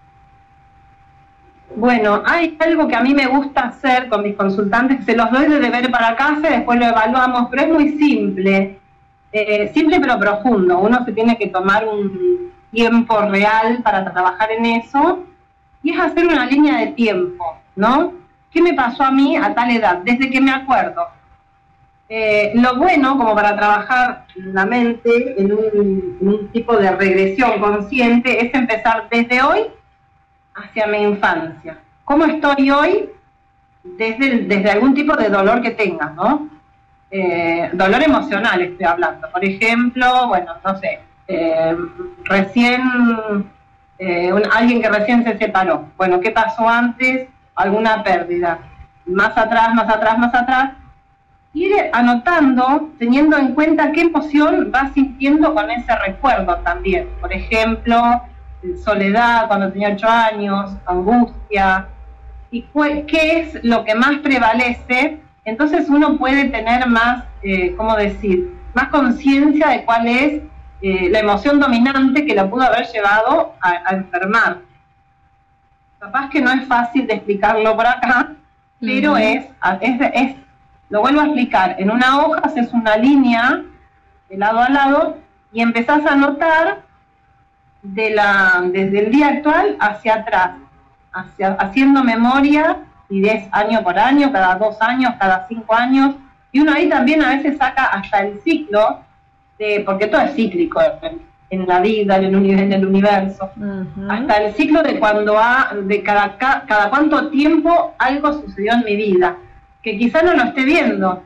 Bueno, hay algo que a mí me gusta hacer con mis consultantes, se los doy de deber para casa y después lo evaluamos, pero es muy simple, eh, simple pero profundo. Uno se tiene que tomar un tiempo real para trabajar en eso, y es hacer una línea de tiempo, ¿no? ¿Qué me pasó a mí a tal edad? Desde que me acuerdo. Eh, lo bueno, como para trabajar la mente en un, en un tipo de regresión consciente, es empezar desde hoy hacia mi infancia. ¿Cómo estoy hoy? Desde, desde algún tipo de dolor que tenga, ¿no? Eh, dolor emocional estoy hablando. Por ejemplo, bueno, no sé, eh, recién, eh, un, alguien que recién se separó. Bueno, ¿qué pasó antes? Alguna pérdida. Más atrás, más atrás, más atrás. Ir anotando, teniendo en cuenta qué emoción vas sintiendo con ese recuerdo también. Por ejemplo, soledad cuando tenía ocho años, angustia, y qué es lo que más prevalece. Entonces uno puede tener más, eh, ¿cómo decir?, más conciencia de cuál es eh, la emoción dominante que la pudo haber llevado a, a enfermar. Capaz que no es fácil de explicarlo por acá, pero uh-huh. es, es, es, lo vuelvo a explicar, en una hoja haces una línea de lado a lado y empezás a anotar de la, desde el día actual hacia atrás. hacia, haciendo memoria, y es año por año, cada dos años, cada cinco años, y uno ahí también a veces saca hasta el ciclo, de, porque todo es cíclico en, en la vida, en el, en el universo, uh-huh. hasta el ciclo de cuando ha, de cada, cada cuánto tiempo algo sucedió en mi vida, que quizá no lo esté viendo,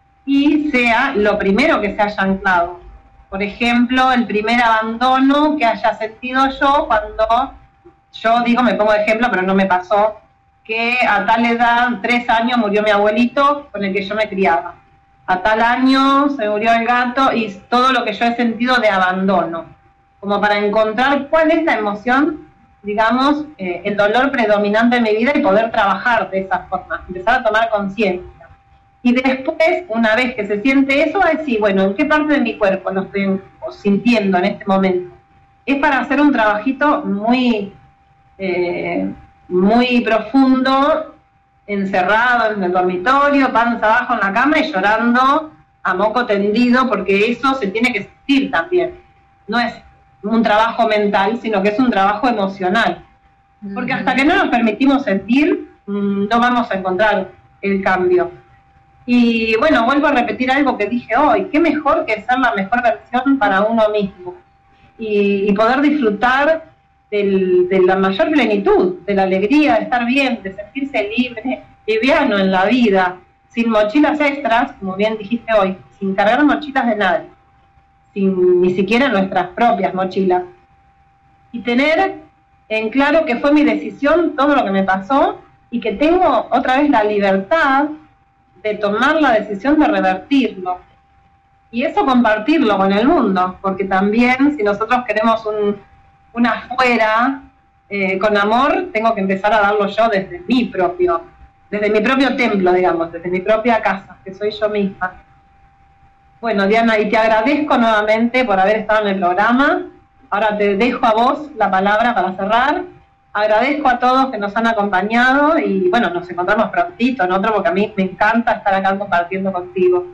y sea lo primero que se haya anclado. Por ejemplo, el primer abandono que haya sentido yo cuando, yo digo, me pongo de ejemplo, pero no me pasó, que a tal edad, tres años, murió mi abuelito con el que yo me criaba. A tal año se murió el gato, y todo lo que yo he sentido de abandono. Como para encontrar cuál es la emoción, digamos, eh, el dolor predominante en mi vida y poder trabajar de esa forma, empezar a tomar conciencia. Y después, una vez que se siente eso, a decir, bueno, ¿en qué parte de mi cuerpo lo estoy sintiendo en este momento? Es para hacer un trabajito muy, eh, muy profundo, encerrado en el dormitorio, panza abajo en la cama y llorando a moco tendido, porque eso se tiene que sentir también. No es un trabajo mental, sino que es un trabajo emocional. Porque hasta que no nos permitimos sentir, no vamos a encontrar el cambio. Y bueno, vuelvo a repetir algo que dije hoy, qué mejor que ser la mejor versión para uno mismo y, y poder disfrutar del, de la mayor plenitud, de la alegría, de estar bien, de sentirse libre, liviano en la vida, sin mochilas extras, como bien dijiste hoy, sin cargar mochilas de nadie, sin ni siquiera nuestras propias mochilas, y tener en claro que fue mi decisión todo lo que me pasó y que tengo otra vez la libertad de tomar la decisión de revertirlo. Y eso compartirlo con el mundo, porque también si nosotros queremos un, un afuera eh, con amor, tengo que empezar a darlo yo desde mi propio, desde mi propio templo, digamos, desde mi propia casa, que soy yo misma. Bueno, Diana, y te agradezco nuevamente por haber estado en el programa. Ahora te dejo a vos la palabra para cerrar. Agradezco a todos que nos han acompañado y bueno, nos encontramos prontito en otro, porque a mí me encanta estar acá compartiendo contigo.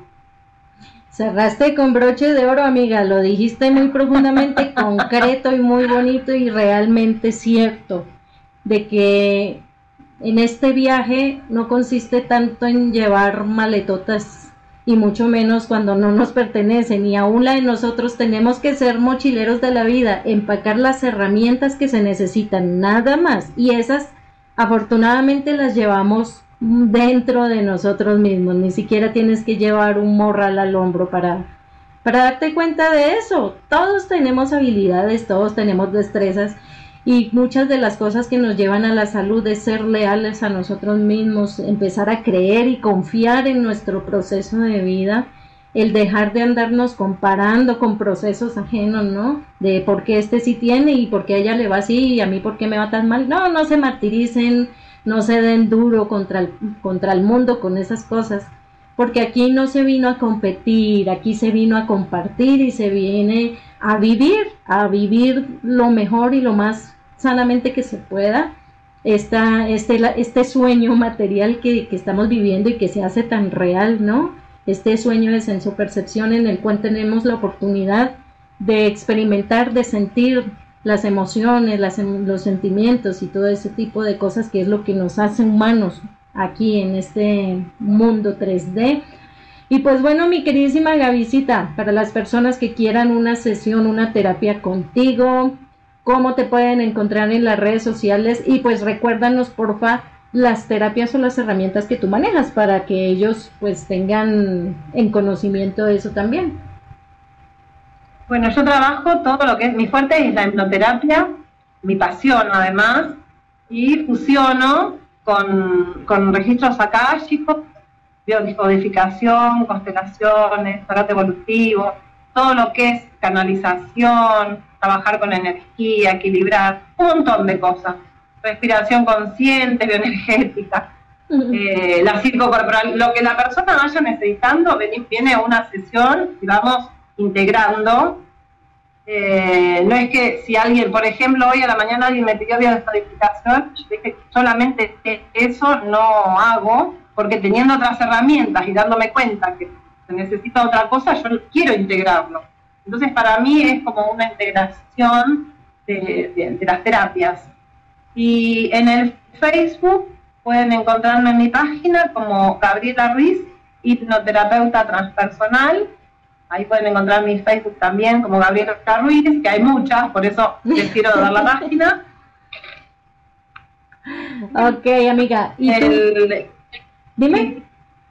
Cerraste con broche de oro, amiga, lo dijiste muy profundamente, concreto y muy bonito y realmente cierto, de que en este viaje no consiste tanto en llevar maletotas y mucho menos cuando no nos pertenecen, y aún la de nosotros tenemos que ser mochileros de la vida, empacar las herramientas que se necesitan, nada más, y esas afortunadamente las llevamos dentro de nosotros mismos, ni siquiera tienes que llevar un morral al hombro para, para darte cuenta de eso. Todos tenemos habilidades, todos tenemos destrezas, y muchas de las cosas que nos llevan a la salud es ser leales a nosotros mismos, empezar a creer y confiar en nuestro proceso de vida, el dejar de andarnos comparando con procesos ajenos, ¿no? De por qué este sí tiene y por qué a ella le va así y a mí por qué me va tan mal. No, no se martiricen, no se den duro contra el, contra el mundo con esas cosas, porque aquí no se vino a competir, aquí se vino a compartir y se viene a vivir, a vivir lo mejor y lo más sanamente que se pueda, esta, este, este sueño material que, que estamos viviendo y que se hace tan real, ¿no? Este sueño de sensopercepción en el cual tenemos la oportunidad de experimentar, de sentir las emociones, las, los sentimientos y todo ese tipo de cosas que es lo que nos hace humanos aquí en este mundo tres D. Y pues bueno, mi queridísima Gabycita, para las personas que quieran una sesión, una terapia contigo, ¿cómo te pueden encontrar en las redes sociales? Y pues recuérdanos, porfa, las terapias o las herramientas que tú manejas para que ellos pues tengan en conocimiento de eso también. Bueno, yo trabajo todo lo que es, mi fuerte es la hipnoterapia, mi pasión además, y fusiono con, con registros akáshicos, biodescodificación, constelaciones, tarot evolutivo, todo lo que es canalización, trabajar con energía, equilibrar, un montón de cosas. Respiración consciente, bioenergética, uh-huh. eh, la psicocorporal, lo que la persona vaya necesitando, viene, viene a una sesión y vamos integrando. Eh, no es que si alguien, por ejemplo, hoy a la mañana alguien me pidió biodescodificación, yo dije solamente eso no hago, porque teniendo otras herramientas y dándome cuenta que se necesita otra cosa, yo quiero integrarlo. Entonces para mí es como una integración de, de, de las terapias. Y en el Facebook pueden encontrarme en mi página como Gabriela Ruiz, hipnoterapeuta transpersonal. Ahí pueden encontrar mi Facebook también como Gabriela Ruiz, que hay muchas, por eso les quiero dar la página. Ok, amiga. ¿Y tú? El, Dime.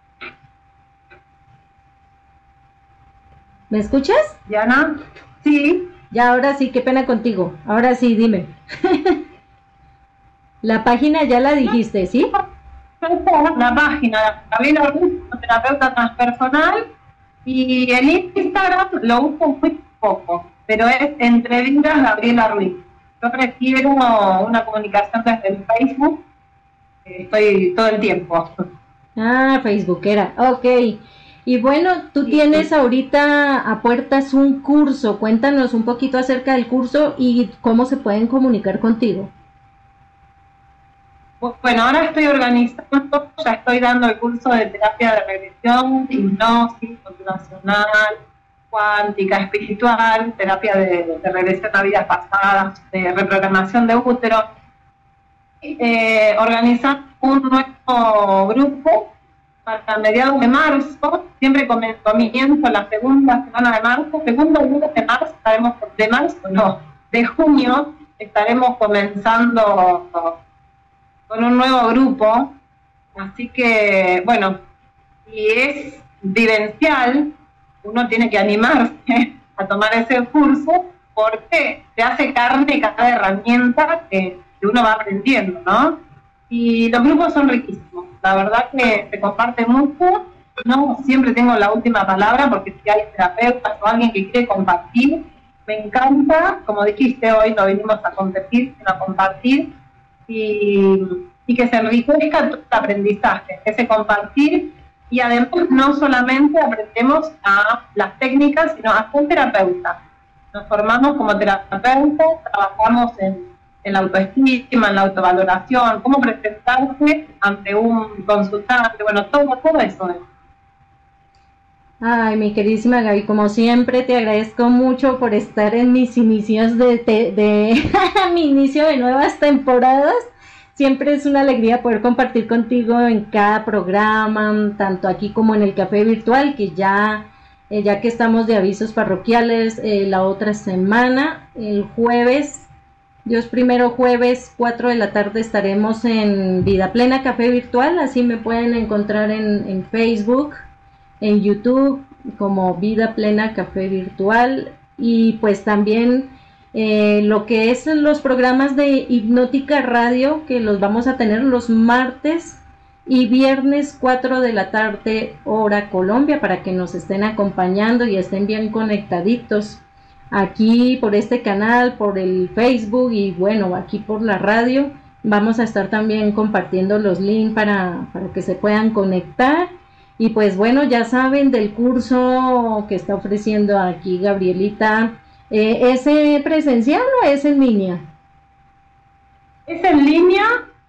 ¿Me escuchas? Diana, sí. Ya, ahora sí, qué pena contigo. Ahora sí, dime. La página ya la dijiste, ¿sí? La página, Gabriela Ruiz, terapeuta transpersonal, y en Instagram lo uso muy poco, pero es Entre Vidas Gabriela Ruiz. Yo prefiero una comunicación desde el Facebook, estoy todo el tiempo. Ah, Facebookera, ok. Y bueno, tú tienes ahorita a puertas un curso. Cuéntanos un poquito acerca del curso y cómo se pueden comunicar contigo. Bueno, ahora estoy organizando, ya estoy dando el curso de terapia de regresión, hipnosis, motivacional, cuántica, espiritual, terapia de, de regresión a vidas pasadas, de reprogramación de útero. Eh, organizando un nuevo grupo para mediados de marzo, siempre comienzo la segunda semana de marzo, segundo lunes de marzo, estaremos, de marzo no, de junio, estaremos comenzando con un nuevo grupo, así que, bueno, y es vivencial, uno tiene que animarse a tomar ese curso, porque te hace carne cada herramienta que, que uno va aprendiendo, ¿no? Y los grupos son riquísimos, la verdad que se comparte mucho, no siempre tengo la última palabra, porque si hay terapeutas o alguien que quiere compartir, me encanta, como dijiste hoy, no venimos a competir, sino a compartir, y, y que se enriquezca tu aprendizaje, ese compartir, y además no solamente aprendemos a las técnicas, sino a ser terapeuta. Nos formamos como terapeutas, trabajamos en, en la autoestima, en la autovaloración, cómo presentarse ante un consultante, bueno, todo, todo eso es. Ay, mi queridísima Gaby, como siempre te agradezco mucho por estar en mis inicios de, de, de mi inicio de nuevas temporadas. Siempre es una alegría poder compartir contigo en cada programa, tanto aquí como en el café virtual, que ya, eh, ya que estamos de avisos parroquiales, eh, la otra semana, el jueves, Dios primero, jueves, cuatro de la tarde estaremos en Vida Plena Café Virtual, así me pueden encontrar en, en Facebook, en YouTube, como Vida Plena Café Virtual, y pues también eh, lo que es los programas de Hipnótica Radio, que los vamos a tener los martes y viernes cuatro de la tarde hora Colombia, para que nos estén acompañando y estén bien conectaditos aquí por este canal, por el Facebook y bueno, aquí por la radio. Vamos a estar también compartiendo los links para, para que se puedan conectar. Y pues bueno, ya saben del curso que está ofreciendo aquí Gabrielita. Eh, ¿Es presencial o es en línea? Es en línea,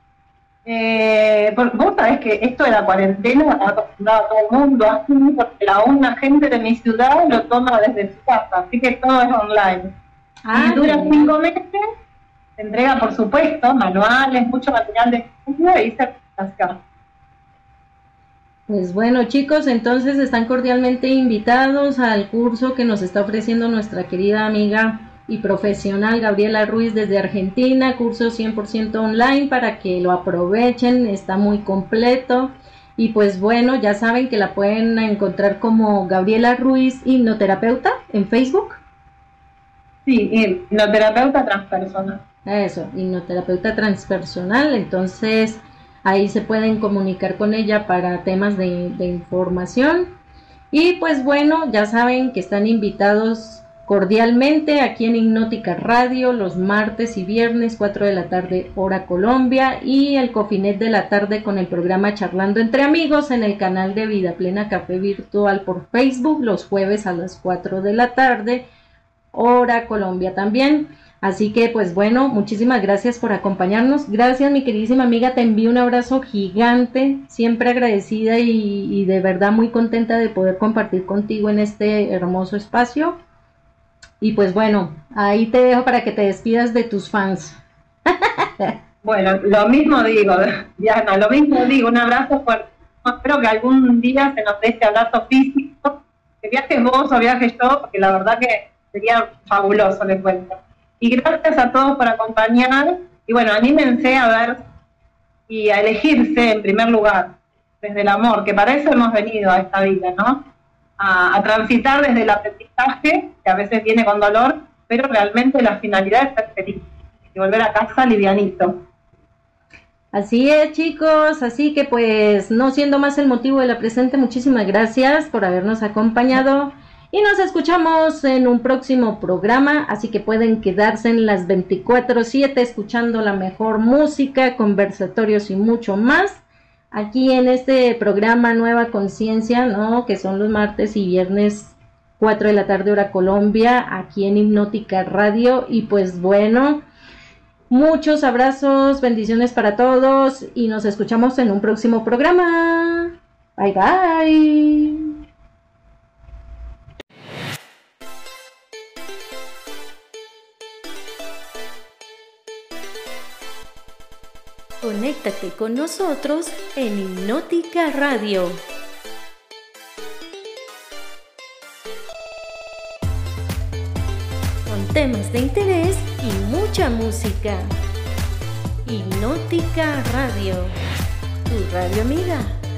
eh, porque vos sabés que esto de la cuarentena ha acostumbrado a todo el mundo, así, porque aún la gente de mi ciudad lo toma desde su casa, así que todo es online. Ah, y dura cinco meses, se entrega por supuesto manuales, mucho material de estudio y certificación. Pues bueno, chicos, entonces están cordialmente invitados al curso que nos está ofreciendo nuestra querida amiga y profesional Gabriela Ruiz desde Argentina, curso cien por ciento online para que lo aprovechen, está muy completo. Y pues bueno, ya saben que la pueden encontrar como Gabriela Ruiz, hipnoterapeuta en Facebook. Sí, hipnoterapeuta transpersonal. Eso, hipnoterapeuta transpersonal, entonces ahí se pueden comunicar con ella para temas de, de información. Y pues bueno, ya saben que están invitados cordialmente aquí en Hipnótica Radio los martes y viernes cuatro de la tarde hora Colombia, y el Cofinet de la tarde con el programa Charlando entre Amigos en el canal de Vida Plena Café Virtual por Facebook los jueves a las cuatro de la tarde hora Colombia también. Así que pues bueno, muchísimas gracias por acompañarnos. Gracias, mi queridísima amiga, te envío un abrazo gigante, siempre agradecida y, y de verdad muy contenta de poder compartir contigo en este hermoso espacio. Y pues bueno, ahí te dejo para que te despidas de tus fans. Bueno, lo mismo digo, Diana, lo mismo digo, un abrazo fuerte. Espero que algún día se nos dé este abrazo físico, que viajes vos o viajes yo, porque la verdad que sería fabuloso, les cuento. Y gracias a todos por acompañar, y bueno, anímense a ver y a elegirse en primer lugar, desde el amor, que para eso hemos venido a esta vida, ¿no? A, a transitar desde el aprendizaje, que a veces viene con dolor, pero realmente la finalidad es ser feliz y volver a casa livianito. Así es, chicos, así que pues no siendo más el motivo de la presente, muchísimas gracias por habernos acompañado y nos escuchamos en un próximo programa, así que pueden quedarse en las veinticuatro siete escuchando la mejor música, conversatorios y mucho más, aquí en este programa Nueva Conciencia, ¿no? Que son los martes y viernes cuatro de la tarde hora Colombia, aquí en Hipnótica Radio. Y pues bueno, muchos abrazos, bendiciones para todos y nos escuchamos en un próximo programa. Bye bye. Conéctate con nosotros en Hipnótica Radio. Con temas de interés y mucha música. Hipnótica Radio, tu radio amiga.